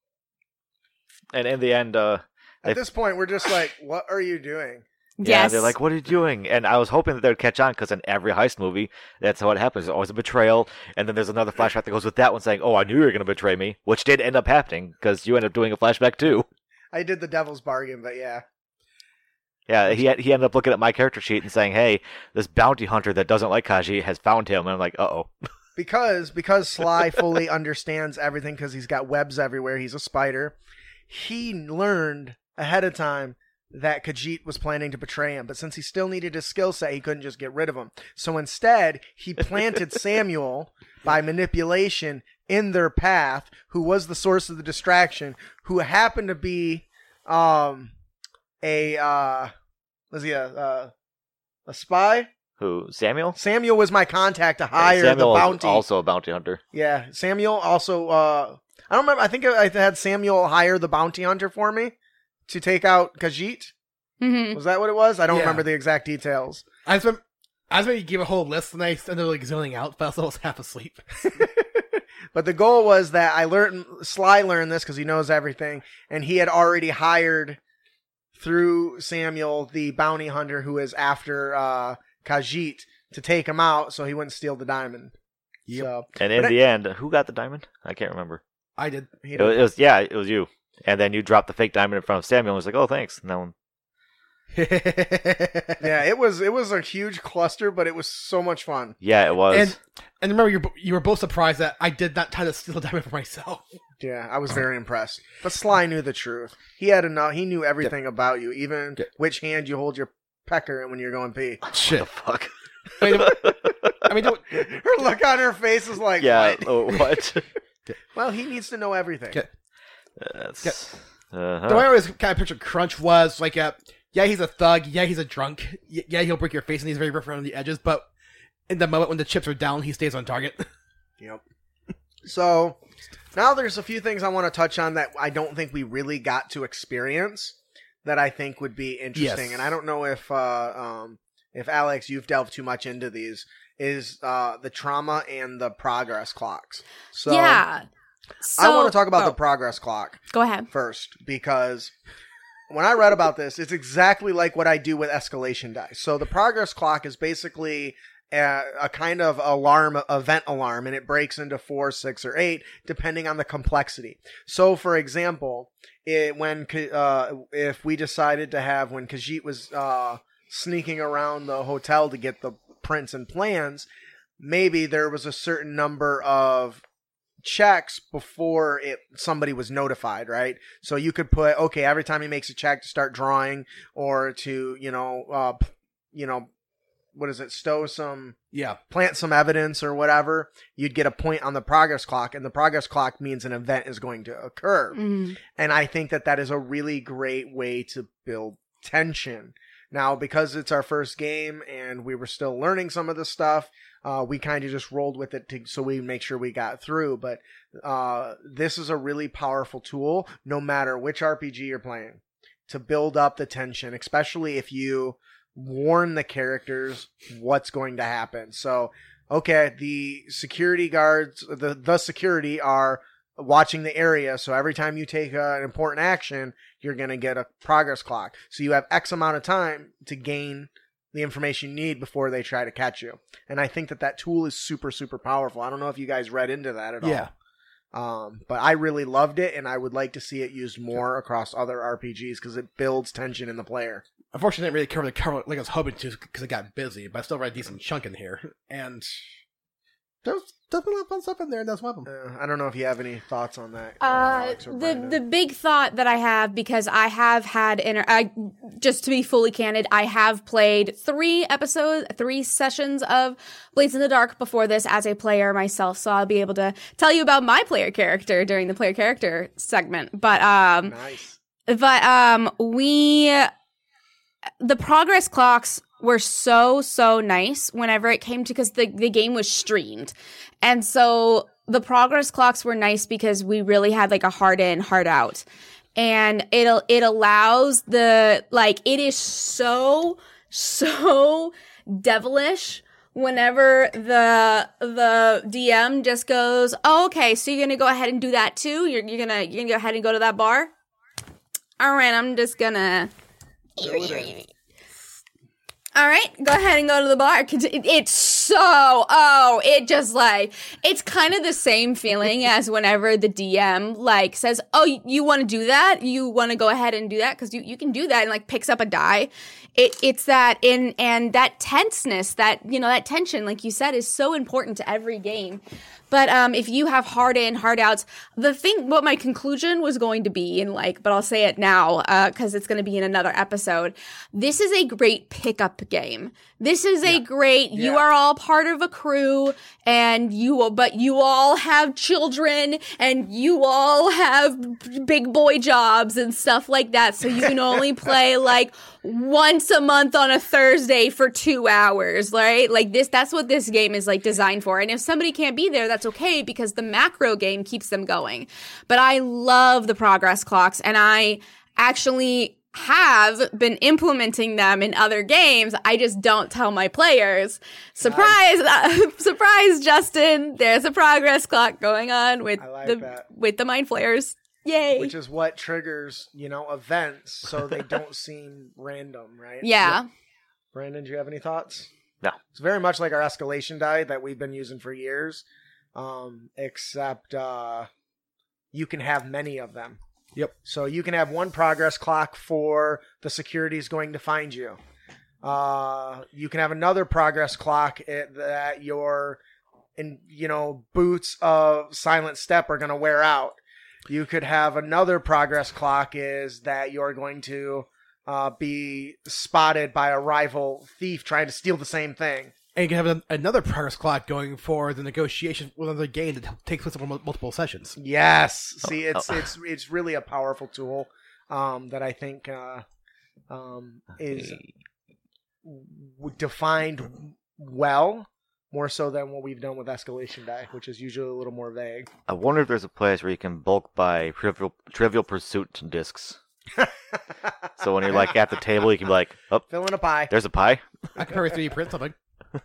And in the end, uh, At They- this point, we're just like, what are you doing? yeah, Yes. they're like, "What are you doing?" And I was hoping that they would catch on because in every heist movie, that's how it happens. There's always a betrayal, and then there's another flashback that goes with that one, saying, "Oh, I knew you were going to betray me," which did end up happening because you ended up doing a flashback too. I did the devil's bargain, but yeah. Yeah, he had, he ended up looking at my character sheet and saying, "Hey, this bounty hunter that doesn't like Kaji has found him," and I'm like, "Uh oh." Because because Sly fully understands everything because he's got webs everywhere. He's a spider. He learned ahead of time that Khajiit was planning to betray him, but since he still needed his skill set, he couldn't just get rid of him. So instead, he planted Samuel by manipulation in their path who was the source of the distraction, who happened to be um, a, uh, was he a, uh, a spy? Who? Samuel? Samuel was my contact to hire Samuel the is bounty. also a bounty hunter. Yeah, Samuel also, uh, I don't remember, I think I had Samuel hire the bounty hunter for me to take out Khajiit. Mm-hmm. Was that what it was? I don't Yeah. remember the exact details. I just remember, I just remember you gave a whole list and I ended up like zoning out, but I was almost half asleep. But the goal was that I learned, Sly learned this because he knows everything, and he had already hired through Samuel the bounty hunter who is after uh, Khajiit to take him out so he wouldn't steal the diamond. Yep. So, And in but the end, who got the diamond? I can't remember. I did. he It was, did- it was yeah, it was you. And then you dropped the fake diamond in front of Samuel and was like, oh, thanks. And then yeah, it was it was a huge cluster, but it was so much fun. yeah, it was. And and remember, you you were both surprised that I did not try to steal a diamond for myself. Yeah, I was very impressed. But Sly knew the truth. He had enough. He knew everything about you, even Yeah. which hand you hold your pecker in when you're going pee. Shit. Fuck. I mean, I mean don't, Her look on her face is like, Yeah, what? oh, what? Well, he needs to know everything. Yeah. That's, uh-huh. the way I always kind of pictured Crunch was like a, yeah, he's a thug, yeah, he's a drunk, y- yeah, he'll break your face and he's very rough around the edges, but in the moment when the chips are down, he stays on target. Yep. So now there's a few things I want to touch on that I don't think we really got to experience that I think would be interesting. Yes. And I don't know if uh, um, if Alex, you've delved too much into these. Is uh, the trauma and the progress clocks. So yeah. So, I want to talk about oh. the progress clock Go ahead. first because when I read about this, it's exactly like what I do with escalation dice. So the progress clock is basically a, a kind of alarm, event alarm, and it breaks into four, six, or eight, depending on the complexity. So, for example, it, when uh, if we decided to have, when Khajiit was uh, sneaking around the hotel to get the prints and plans, maybe there was a certain number of checks before it somebody was notified, right? So you could put, okay, every time he makes a check to start drawing or to, you know, uh, you know, what is it, stow some, Yeah. plant some evidence or whatever, you'd get a point on the progress clock, and the progress clock means an event is going to occur. Mhm. And I think that that is a really great way to build tension. Now, because it's our first game and we were still learning some of the stuff, uh, we kind of just rolled with it to, so we make sure we got through. But uh, this is a really powerful tool, no matter which R P G you're playing, to build up the tension, especially if you warn the characters what's going to happen. So, okay, the security guards, the, the security are watching the area, so every time you take uh, an important action, you're going to get a progress clock. So you have X amount of time to gain the information you need before they try to catch you. And I think that that tool is super, super powerful. I don't know if you guys read into that at Yeah. all. Um, but I really loved it, and I would like to see it used more across other R P Gs because it builds tension in the player. Unfortunately, I didn't really cover the cover like I was hoping to because I got busy, but I still read a decent chunk in here. And there's definitely a lot of fun stuff in there, and that's one of them. Uh, I don't know if you have any thoughts on that. Uh, Alex or the Brandon. the big thought that I have, because I have had inter- I just to be fully candid, I have played three episodes, three sessions of Blades in the Dark before this as a player myself, so I'll be able to tell you about my player character during the player character segment. But um, Nice. but um, we the progress clocks were so so nice whenever it came to, because the the game was streamed, and so the progress clocks were nice because we really had like a hard in hard out, and it it allows the like it is so so devilish whenever the the D M just goes, oh, okay, so you're gonna go ahead and do that too, you're you're gonna you're gonna go ahead and go to that bar, all right, I'm just gonna all right, go ahead and go to the bar. It's so, oh, it just like, it's kind of the same feeling as whenever the D M like says, oh, you want to do that? You want to go ahead and do that? Because you, you can do that, and like picks up a die. It It's that, in and that tenseness, that, you know, that tension, like you said, is so important to every game. But um, if you have hard in, hard outs, the thing, what my conclusion was going to be, and like, but I'll say it now because uh, it's going to be in another episode. This is a great pickup game. This is a great, you Yeah. are all all part of a crew, and you, but you all have children, and you all have big boy jobs and stuff like that. So you can only play like once a month on a Thursday for two hours, right? Like this, that's what this game is like designed for. And if somebody can't be there, that's okay because the macro game keeps them going. But I love the progress clocks, and I actually have been implementing them in other games. I just don't tell my players. Surprise, uh, surprise, Justin. There's a progress clock going on with I like the that. with the mind flayers. Yay. Which is what triggers, you know, events so they don't seem random, right? Yeah. Brandon, do you have any thoughts? No. It's very much like our escalation die that we've been using for years, um, except uh, you can have many of them. Yep. So you can have one progress clock for the security is going to find you. Uh, you can have another progress clock it, that your, in, you know, boots of Silent Step are going to wear out. You could have another progress clock is that you're going to uh, be spotted by a rival thief trying to steal the same thing. And you can have an, another progress clock going for the negotiation with another game that takes place over multiple sessions. Yes. See, it's Oh. it's it's really a powerful tool um, that I think uh, um, is w- defined well, more so than what we've done with Escalation Die, which is usually a little more vague. I wonder if there's a place where you can bulk buy Trivial, Trivial Pursuit discs. So when you're like at the table, you can be like, "Oh, Fill in a pie. there's a pie." I can probably three D print something.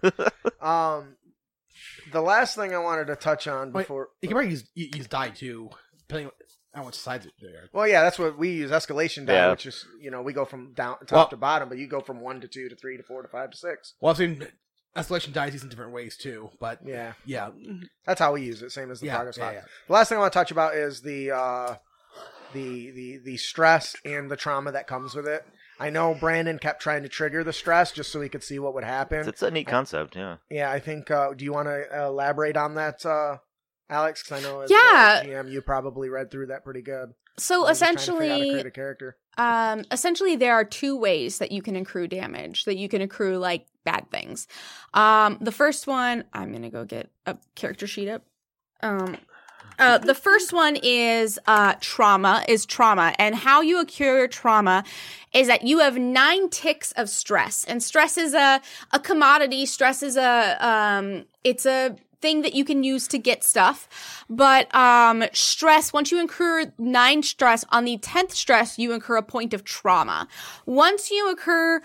Um, the last thing I wanted to touch on Wait, before. You can probably use, use die too, depending on which sides it are. Well, yeah, that's what we use. Escalation die, Yeah. which is, you know, we go from down top Well- to bottom, but you go from one to two to three to four to five to six. Well, I've seen escalation dies used in different ways too, but Yeah, yeah, that's how we use it. Same as the yeah, progress yeah, clock. yeah. The last thing I want to touch about is the uh, the the the stress and the trauma that comes with it. I know Brandon kept trying to trigger the stress just so he could see what would happen. It's, it's a neat concept, yeah. Yeah, I think. Uh, do you want to elaborate on that, uh, Alex? Because I know as Yeah. uh, G M, you probably read through that pretty good. So I was just trying to figure out how to essentially, create a character. Um, essentially, there are two ways that you can accrue damage, that you can accrue like bad things. Um, the first one, I'm gonna go get a character sheet up. Um, uh, the first one is uh, trauma, is trauma. And how you accrue trauma is that you have nine ticks of stress. And stress is a, a commodity. Stress is a, um, it's a thing that you can use to get stuff. But um, stress, once you incur nine stress, on the tenth stress, you incur a point of trauma. Once you incur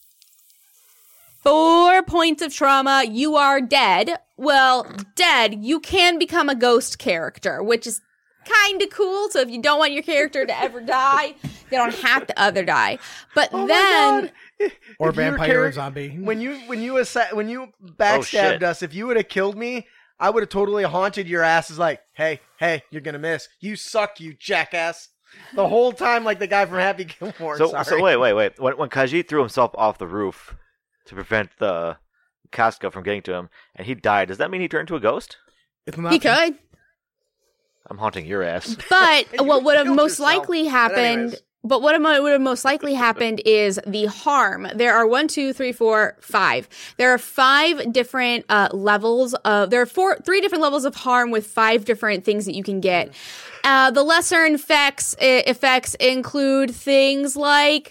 four points of trauma, you are dead. Well, dead, you can become a ghost character, which is kind of cool. So if you don't want your character to ever die, they don't have to other die. But Oh my then... God. Or If you were vampire carry- or zombie. When you when you assa- when you backstabbed shit. us, if you would have killed me, I would have totally haunted your asses. Like, hey, hey, you're gonna miss. You suck, you jackass. The whole time, like the guy from Happy Gilmore. So, sorry. so wait, wait, wait. When, when Khajiit threw himself off the roof to prevent the Casca from getting to him, and he died, does that mean he turned into a ghost? It's an He option. could. I'm haunting your ass. But You what would have killed most yourself. likely But happened, anyways. but what am- would have most likely happened is the harm. There are one, two, three, four, five. There are five different uh, levels of. There are four, three different levels of harm with five different things that you can get. Uh, the lesser effects uh, effects include things like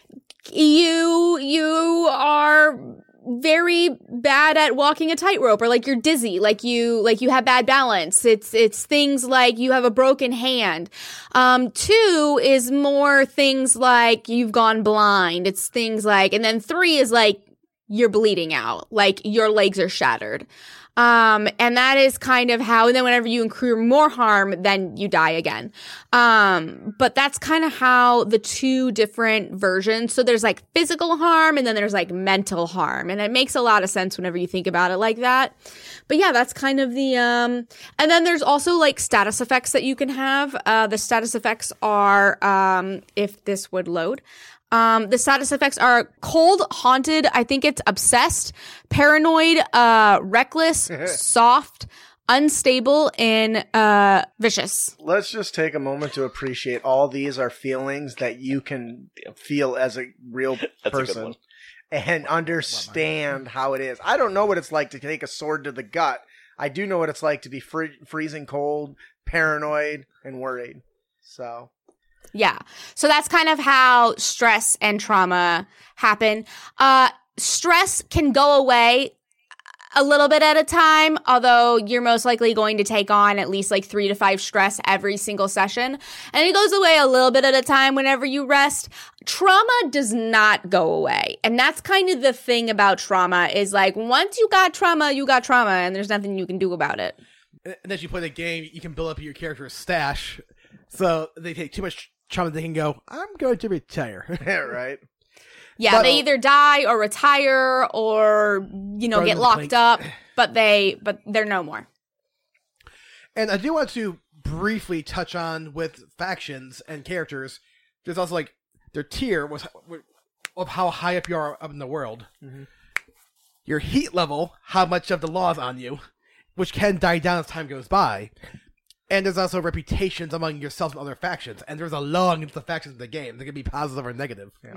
you you are very bad at walking a tightrope, or like you're dizzy, like you like you have bad balance. It's it's things like you have a broken hand. Um, two is more things like you've gone blind. It's things like, and then three is like you're bleeding out, like your legs are shattered. Um, and that is kind of how, and then whenever you incur more harm, then you die again. Um, but that's kind of how the two different versions, so there's like physical harm and then there's like mental harm. And it makes a lot of sense whenever you think about it like that. But yeah, that's kind of the, um, and then there's also like status effects that you can have. Uh, the status effects are, um, if this would load. Um, the status effects are cold, haunted, I think it's obsessed, paranoid, uh, reckless, soft, unstable, and, uh, vicious. Let's just take a moment to appreciate all these are feelings that you can feel as a real That's a good person. one. and understand how it is. I don't know what it's like to take a sword to the gut. I do know what it's like to be free- freezing cold, paranoid, and worried. So, yeah. So that's kind of how stress and trauma happen. Uh, stress can go away a little bit at a time, although you're most likely going to take on at least like three to five stress every single session. And it goes away a little bit at a time whenever you rest. Trauma does not go away. And that's kind of the thing about trauma is like, once you got trauma, you got trauma, and there's nothing you can do about it. And as you play the game, you can build up your character's stash. So they take too much trauma, they can go, I'm going to retire. yeah, right. Yeah, But- they either die or retire or, you know, Throw get them in the locked clink. up, but they, but they're no more. And I do want to briefly touch on with factions and characters. There's also like their tier was of how high up you are up in the world. Mhm. Your heat level, how much of the law is on you, which can die down as time goes by. And there's also reputations among yourself and other factions. And there's a long list of factions in the game. They can be positive or negative. Yeah.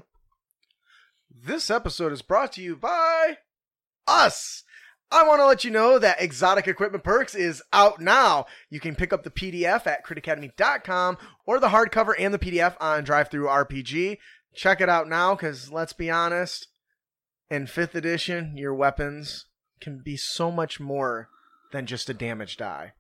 This episode is brought to you by us. I want to let you know that Exotic Equipment Perks is out now. You can pick up the P D F at crit academy dot com or the hardcover and the P D F on Drive-Thru R P G. Check it out now, because let's be honest, in fifth edition, your weapons can be so much more than just a damage die.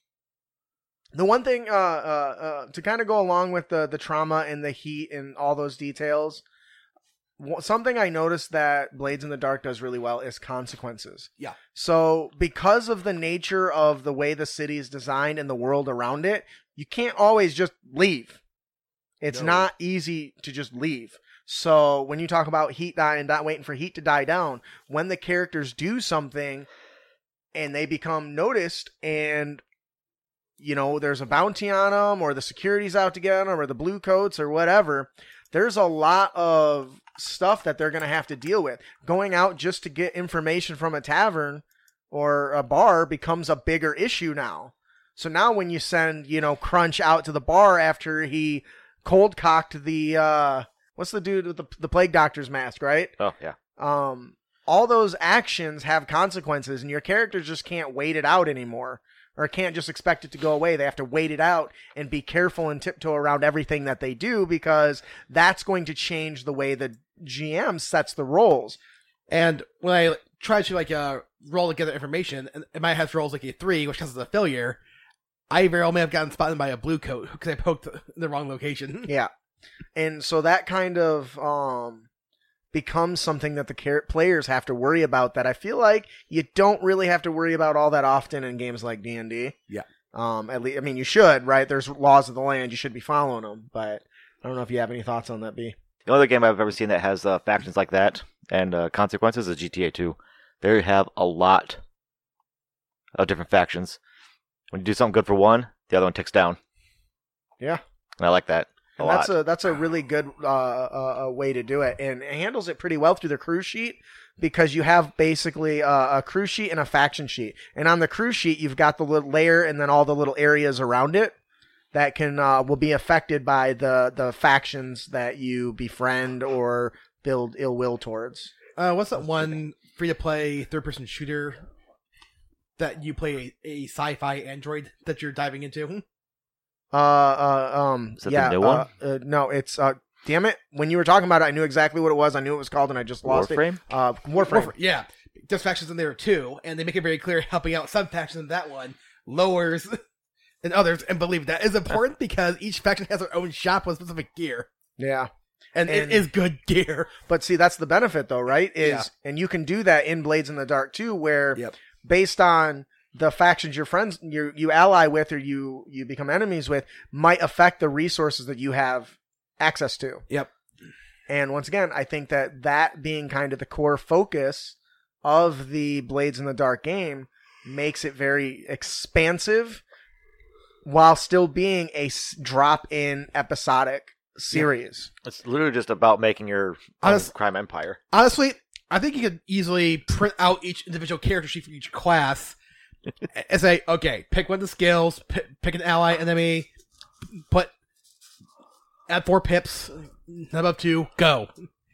The one thing uh, uh, uh, to kind of go along with the, the trauma and the heat and all those details, something I noticed that Blades in the Dark does really well is consequences. Yeah. So because of the nature of the way the city is designed and the world around it, you can't always just leave. It's No. not easy to just leave. So when you talk about heat dying, not waiting for heat to die down, when the characters do something and they become noticed and, you know, there's a bounty on them or the security's out to get them or the blue coats or whatever, there's a lot of stuff that they're going to have to deal with. Going out just to get information from a tavern or a bar becomes a bigger issue now. So now when you send, you know, Crunch out to the bar after he cold cocked the, uh, what's the dude with the, the plague doctor's mask, right? Oh, yeah. Um, all those actions have consequences and your characters just can't wait it out anymore. Or can't just expect it to go away. They have to wait it out and be careful and tiptoe around everything that they do, because that's going to change the way the G M sets the roles. And when I try to like uh, roll together information, and it might have rolls like a three, which counts as a failure, I very well may have gotten spotted by a blue coat because I poked in the wrong location. Yeah. And so that kind of um, becomes something that the car- players have to worry about that I feel like you don't really have to worry about all that often in games like D and D. Yeah. Um, at least, I mean, you should, right? There's laws of the land. You should be following them. But I don't know if you have any thoughts on that, B. The only game I've ever seen that has uh, factions like that and uh, consequences is G T A two. They have a lot of different factions. When you do something good for one, the other one ticks down. Yeah. And I like that a And lot. that's a that's a really good uh, uh, uh, way to do it, and it handles it pretty well through the crew sheet, because you have basically uh, a crew sheet and a faction sheet, and on the crew sheet you've got the little layer and then all the little areas around it that can uh, will be affected by the the factions that you befriend or build ill will towards. Uh, what's that one free to play third person shooter that you play a, a sci-fi android that you're diving into? Uh, uh um, Is that the yeah, new uh, one? Uh, no, it's uh, damn it! When you were talking about it, I knew exactly what it was. I knew it was called, and I just lost Warframe? it. Uh, Warframe. Warframe, yeah. There's factions in there too, and they make it very clear helping out some factions in that one lowers than others, and believe that is important because each faction has their own shop with specific gear. Yeah. And, And- it is good gear. But see, that's the benefit, though, right? Is Yeah. and you can do that in Blades in the Dark too, where Yep. based on the factions your friends you you ally with or you you become enemies with might affect the resources that you have access to. Yep. And once again, I think that that being kind of the core focus of the Blades in the Dark game makes it very expansive, while still being a s- drop-in episodic series. It's literally just about making your own Honest- crime empire. Honestly, I think you could easily print out each individual character sheet for each class and say, okay, pick one of the skills, pick, pick an ally, enemy, put, add four pips, number up two, go.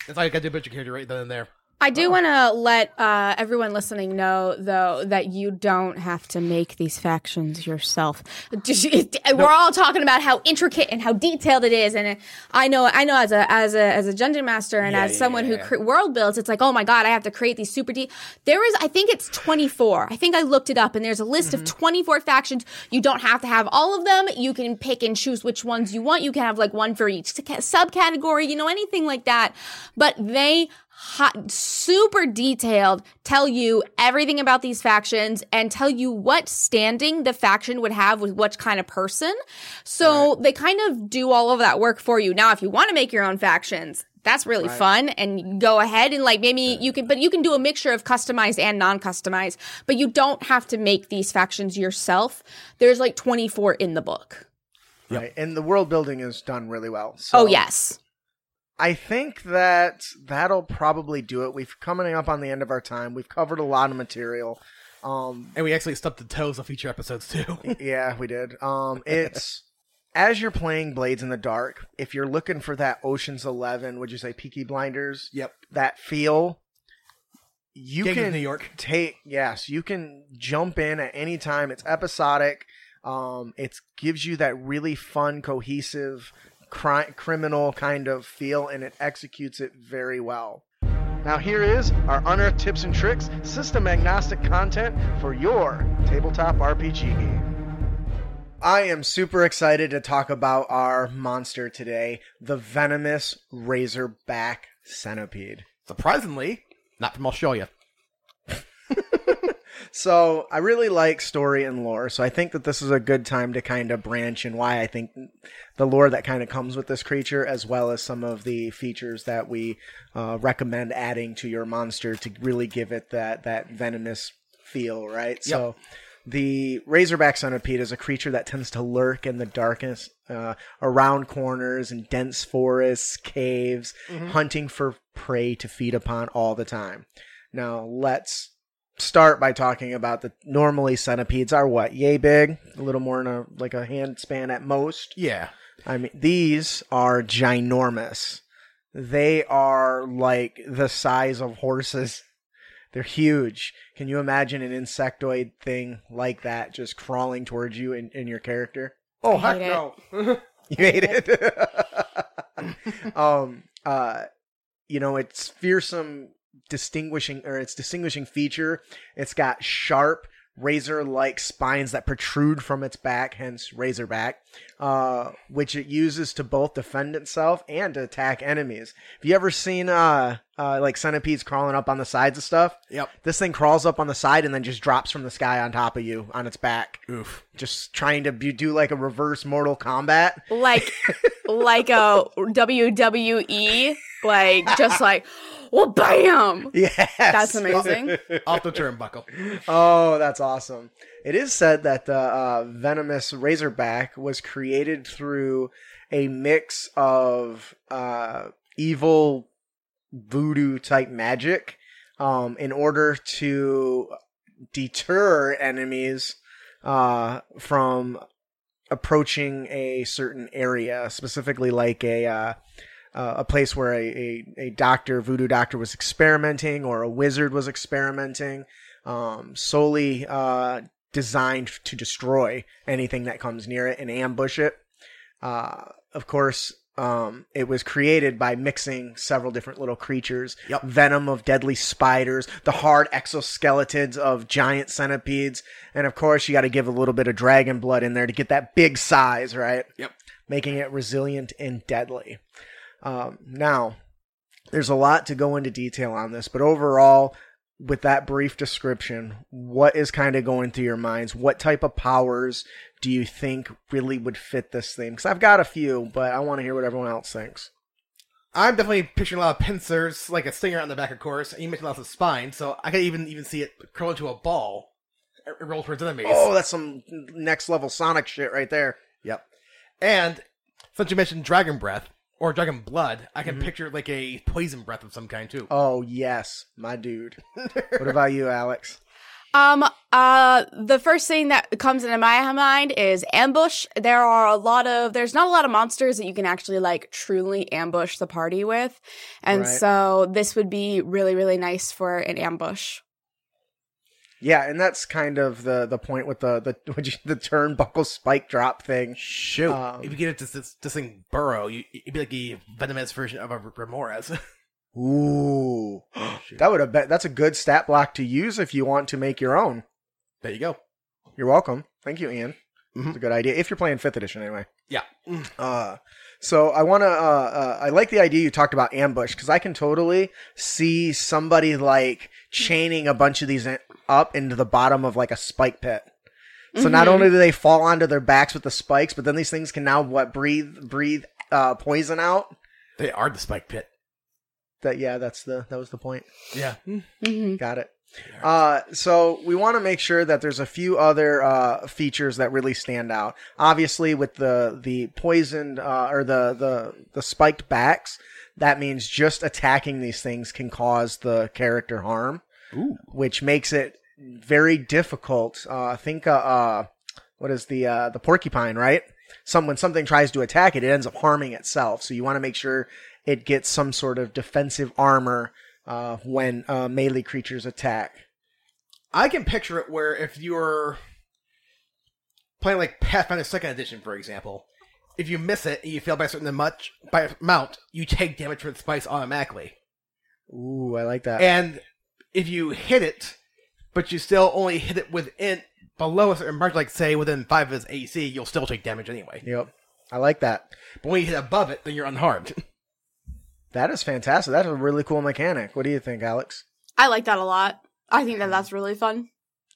That's all you got to do about your character right then and there. I do want to let uh, everyone listening know, though, that you don't have to make these factions yourself. Just, it, no. We're all talking about how intricate and how detailed it is, and I know, I know, as a as a as a dungeon master and yeah, as yeah, someone yeah, who yeah. cre- world builds, it's like, oh my god, I have to create these super deep. There is, I think it's twenty-four. I think I looked it up, and there's a list mm-hmm. of twenty-four factions. You don't have to have all of them. You can pick and choose which ones you want. You can have like one for each subcategory, you know, anything like that. But they. Hot, super detailed, tell you everything about these factions and tell you what standing the faction would have with what kind of person. So right. they kind of do all of that work for you. Now, if you want to make your own factions, that's really right. fun, and go ahead and like maybe you can, but you can do a mixture of customized and non-customized, but you don't have to make these factions yourself. There's like twenty-four in the book. Right. And the world building is done really well. So. Oh, yes. I think that that'll probably do it. We've coming up on the end of our time. We've covered a lot of material. Um, and we actually stubbed the toes of future episodes too. yeah, we did. Um, it's as you're playing Blades in the Dark, if you're looking for that Ocean's Eleven, would you say Peaky Blinders? Yep. That feel. You Gangs can of New York. take yes, you can jump in at any time. It's episodic. Um, it gives you that really fun, cohesive Cri- criminal kind of feel, and it executes it very well. Now here is our unearthed tips and tricks, system agnostic content for your tabletop R P G game. I am super excited to talk about our monster today, the venomous razorback centipede. Surprisingly, not from Australia. So I really like story and lore, so I think that this is a good time to kind of branch in why I think the lore that kind of comes with this creature, as well as some of the features that we uh, recommend adding to your monster to really give it that, that venomous feel, right? Yep. So the razorback centipede is a creature that tends to lurk in the darkness, uh, around corners and dense forests, caves, mm-hmm. hunting for prey to feed upon all the time. Now let's start by talking about the normally centipedes are what? Yay big? A little more than a like a hand span at most. Yeah. I mean, these are ginormous. They are like the size of horses. They're huge. Can you imagine an insectoid thing like that just crawling towards you and, and your character? Oh, heck no. You hate it? um, uh, you know, it's fearsome distinguishing or its distinguishing feature. It's got sharp razor-like spines that protrude from its back, hence razorback, uh, which it uses to both defend itself and to attack enemies. Have you ever seen uh, uh, like centipedes crawling up on the sides of stuff? Yep. This thing crawls up on the side and then just drops from the sky on top of you on its back. Oof. Just trying to be, do like a reverse Mortal Kombat. Like, like a W W E, like just like. Well, bam! Yes. That's amazing. Off the turnbuckle. Oh, that's awesome. It is said that the uh, venomous razorback was created through a mix of uh, evil voodoo-type magic um, in order to deter enemies uh, from approaching a certain area, specifically like a... Uh, Uh, a place where a, a, a doctor, voodoo doctor, was experimenting, or a wizard was experimenting, um, solely uh, designed to destroy anything that comes near it and ambush it. Uh, of course, um, it was created by mixing several different little creatures. Yep. Venom of deadly spiders, the hard exoskeletons of giant centipedes, and of course, you got to give a little bit of dragon blood in there to get that big size, right? Yep. Making it resilient and deadly. Um, now, there's a lot to go into detail on this, but overall, with that brief description, what is kind of going through your minds? What type of powers do you think really would fit this thing? Because I've got a few, but I want to hear what everyone else thinks. I'm definitely picturing a lot of pincers, like a stinger on the back, of course, and you mentioned lots of spine, so I could even even see it curl into a ball and roll towards enemies. Oh, that's some next level Sonic shit right there. Yep. And since you mentioned dragon breath, or dragon blood, I can mm-hmm. picture like a poison breath of some kind, too. Oh, yes, my dude. What about you, Alex? Um, uh, the first thing that comes into my mind is ambush. There are a lot of, there's not a lot of monsters that you can actually like truly ambush the party with. And Right. so this would be really, really nice for an ambush. Yeah, and that's kind of the the point with the the would you, the turnbuckle spike drop thing. Shoot. Um, if you get it to this, this thing burrow, you, it'd be like the venomous version of a Remorez. Ooh, that would have been that's a good stat block to use if you want to make your own. There you go. You're welcome. Thank you, Ian. Mhm. It's a good idea if you're playing fifth edition anyway. Yeah. Uh, so I want to. Uh, uh, I like the idea you talked about ambush because I can totally see somebody like chaining a bunch of these in- up into the bottom of like a spike pit. So not only do they fall onto their backs with the spikes, but then these things can now what breathe breathe uh, poison out. They are the spike pit. That yeah, that's the that was the point. Yeah. Mm-hmm. Got it. Uh, so we want to make sure that there's a few other uh, features that really stand out. Obviously, with the the poisoned uh, or the, the the spiked backs, that means just attacking these things can cause the character harm, Ooh. which makes it very difficult. Uh, I think uh, uh, what is the uh, the porcupine, right? Some when something tries to attack it, it ends up harming itself. So you want to make sure it gets some sort of defensive armor uh, when uh, melee creatures attack. I can picture it where if you're playing like Pathfinder second Edition, for example, if you miss it and you fail by a certain much by a amount, you take damage from the spikes automatically. Ooh, I like that. And if you hit it, but you still only hit it within below a certain mark, like say within five of its A C, you'll still take damage anyway. Yep, I like that. But when you hit above it, then you're unharmed. That is fantastic. That's a really cool mechanic. What do you think, Alex? I like that a lot. I think that that's really fun.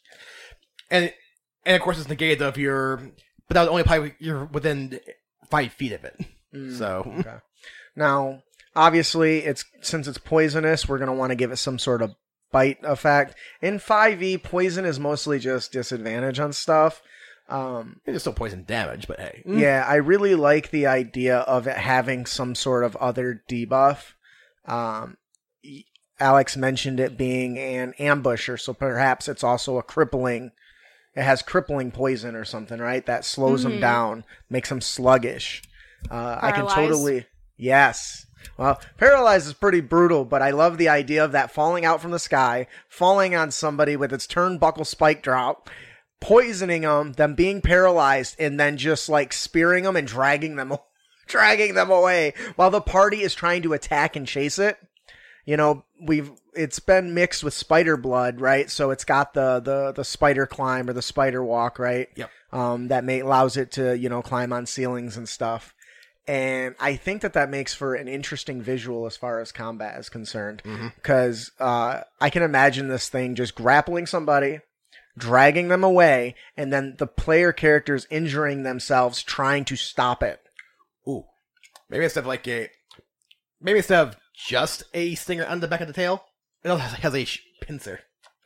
And and of course it's negated though if you're, but that would only apply if you're within five feet of it. Mm, So okay. Now, obviously, it's since it's poisonous, we're going to want to give it some sort of bite effect. In five E, poison is mostly just disadvantage on stuff. Um, it's still poison damage, but hey. Yeah, I really like the idea of it having some sort of other debuff. Um, Alex mentioned it being an ambusher, so perhaps it's also a crippling. It has crippling poison or something, right? That slows Mm-hmm. them down, makes them sluggish. Uh, I can Paralyzed? totally, yes. Well, paralyzed is pretty brutal, but I love the idea of that falling out from the sky, falling on somebody with its turnbuckle spike drop, poisoning them, them being paralyzed, and then just like spearing them and dragging them, dragging them away while the party is trying to attack and chase it. You know, we've it's been mixed with spider blood, right? So it's got the the the spider climb or the spider walk, right? Yep. Um, that may allows it to you know climb on ceilings and stuff. And I think that that makes for an interesting visual as far as combat is concerned, because mm-hmm. uh, I can imagine this thing just grappling somebody, dragging them away, and then the player characters injuring themselves trying to stop it. Ooh. Maybe instead of like a, maybe instead of just a stinger on the back of the tail, it also has a sh- pincer.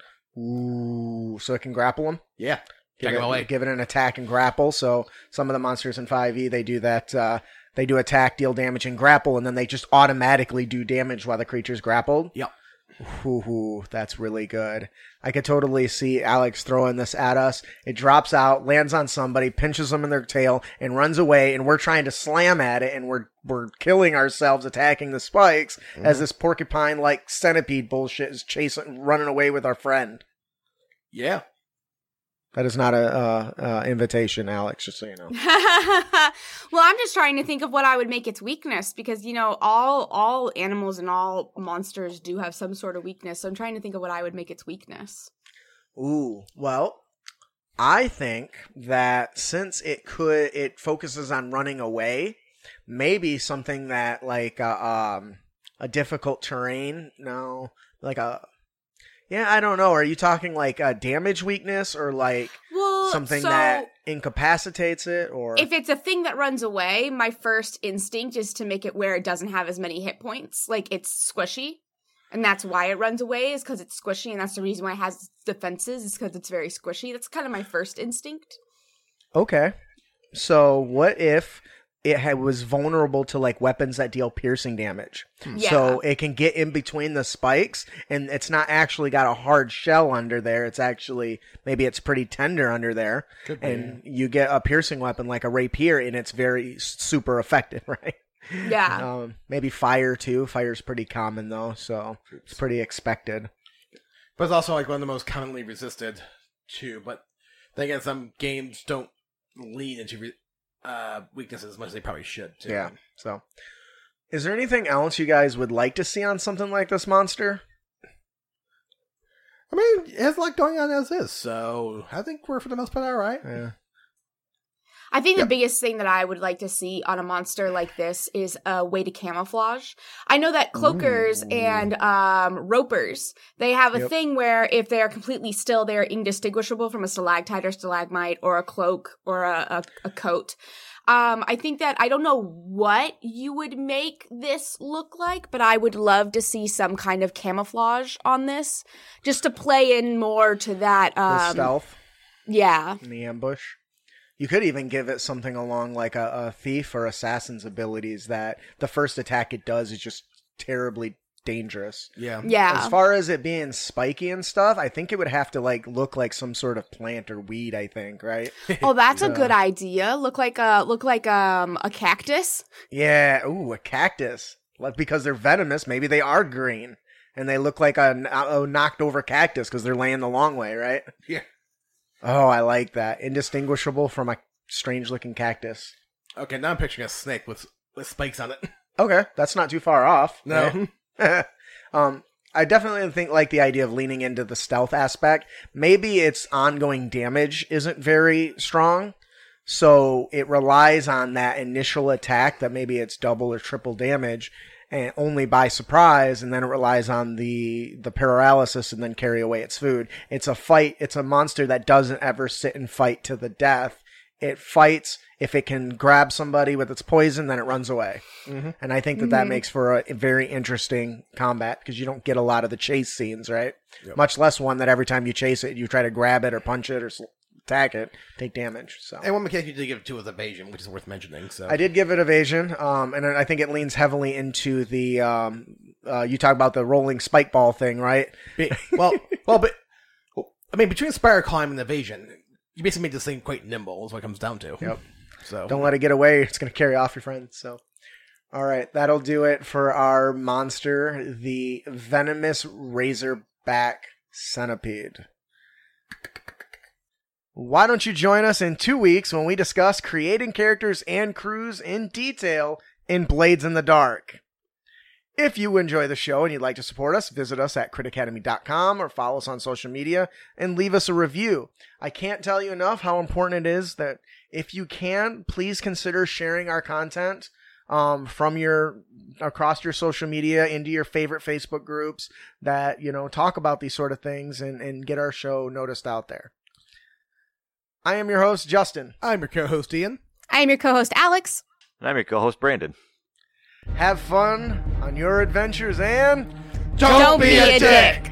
Ooh, so it can grapple them? Yeah. Give Drag it, them away. give it an attack and grapple. So some of the monsters in five E, they do that. Uh, they do attack, deal damage, and grapple, and then they just automatically do damage while the creature's grappled. Yep. Ooh, ooh, that's really good. I could totally see Alex throwing this at us. It drops out, lands on somebody, pinches them in their tail, and runs away, and we're trying to slam at it, and we're we're killing ourselves attacking the spikes mm-hmm. as this porcupine-like centipede bullshit is chasing, running away with our friend. Yeah. That is not a uh, uh, invitation, Alex, just so you know. Well, I'm just trying to think of what I would make its weakness, because, you know, all all animals and all monsters do have some sort of weakness. So I'm trying to think of what I would make its weakness. Ooh, well, I think that since it could, it focuses on running away, maybe something that like uh, um, a difficult terrain. No, like a... Yeah, I don't know. Are you talking like a damage weakness or like well, something so that incapacitates it? Or if it's a thing that runs away, my first instinct is to make it where it doesn't have as many hit points. Like it's squishy, and that's why it runs away, is because it's squishy, and that's the reason why it has defenses, is because it's very squishy. That's kind of my first instinct. Okay. So what if it had, was vulnerable to like weapons that deal piercing damage. Yeah. So it can get in between the spikes, and it's not actually got a hard shell under there. It's actually, maybe it's pretty tender under there. Could be. And you get a piercing weapon like a rapier, and it's very s- super effective, right? Yeah. Um, maybe fire too. Fire's pretty common though, so it's pretty expected. But it's also like one of the most commonly resisted too. But then again, some games don't lean into re- uh, weaknesses as much as they probably should too. Yeah. So, is there anything else you guys would like to see on something like this monster? I mean, it has a lot going on as is, so I think we're for the most part all right. Yeah. I think the biggest thing that I would like to see on a monster like this is a way to camouflage. I know that cloakers Ooh. and um, ropers, they have a Yep. thing where if they're completely still, they're indistinguishable from a stalactite or stalagmite or a cloak or a, a, a coat. Um, I think that I don't know what you would make this look like, but I would love to see some kind of camouflage on this, just to play in more to that. The Um, stealth yeah. in the ambush. You could even give it something along like a, a thief or assassin's abilities that the first attack it does is just terribly dangerous. Yeah. Yeah. As far as it being spiky and stuff, I think it would have to like look like some sort of plant or weed, I think, right? Oh, that's a Yeah. good idea. Look like a look like um a cactus. Yeah, ooh, a cactus. Like, because they're venomous, maybe they are green. And they look like a, a knocked over cactus because they're laying the long way, right? Yeah. Oh, I like that. Indistinguishable from a strange looking cactus. Okay, now I'm picturing a snake with with spikes on it. Okay, that's not too far off. No. right? um, I definitely think like the idea of leaning into the stealth aspect. Maybe its ongoing damage isn't very strong, so it relies on that initial attack that maybe it's double or triple damage, and only by surprise, and then it relies on the the paralysis and then carry away its food. It's a fight. It's a monster that doesn't ever sit and fight to the death. It fights. If it can grab somebody with its poison, then it runs away. Mm-hmm. And I think that that makes for a very interesting combat because you don't get a lot of the chase scenes, right? Yep. Much less one that every time you chase it, you try to grab it or punch it or sl- attack it, take damage. So And one mechanic you did give to was evasion, which is worth mentioning. So I did give it evasion, um, and I think it leans heavily into the. Um, uh, you talk about the rolling spike ball thing, right? Be- well, well, but I mean, between Spire Climb and evasion, you basically made this thing quite nimble. Is what it comes down to. Yep. So Don't let it get away. It's going to carry off your friends. So, all right, that'll do it for our monster, the venomous razorback centipede. Why don't you join us in two weeks when we discuss creating characters and crews in detail in Blades in the Dark? If you enjoy the show and you'd like to support us, visit us at crit academy dot com or follow us on social media and leave us a review. I can't tell you enough how important it is that if you can, please consider sharing our content um, from your across your social media into your favorite Facebook groups that, you know, talk about these sort of things and, and get our show noticed out there. I am your host, Justin. I'm your co-host Ian. I am your co-host Alex. And I'm your co-host, Brandon. Have fun on your adventures and Don't, Don't be a dick.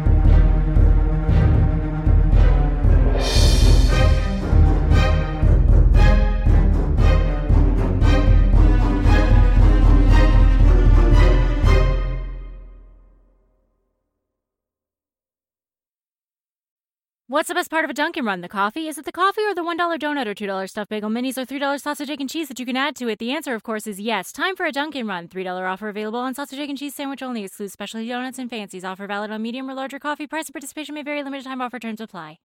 What's the best part of a Dunkin' Run? The coffee? Is it the coffee or the one dollar donut or two dollar stuffed bagel minis or three dollar sausage, egg, and cheese that you can add to it? The answer, of course, is yes. Time for a Dunkin' Run. three dollar offer available on sausage, egg, and cheese sandwich only. Excludes specialty donuts and fancies. Offer valid on medium or larger coffee. Price and participation may vary. Limited time offer. Terms apply.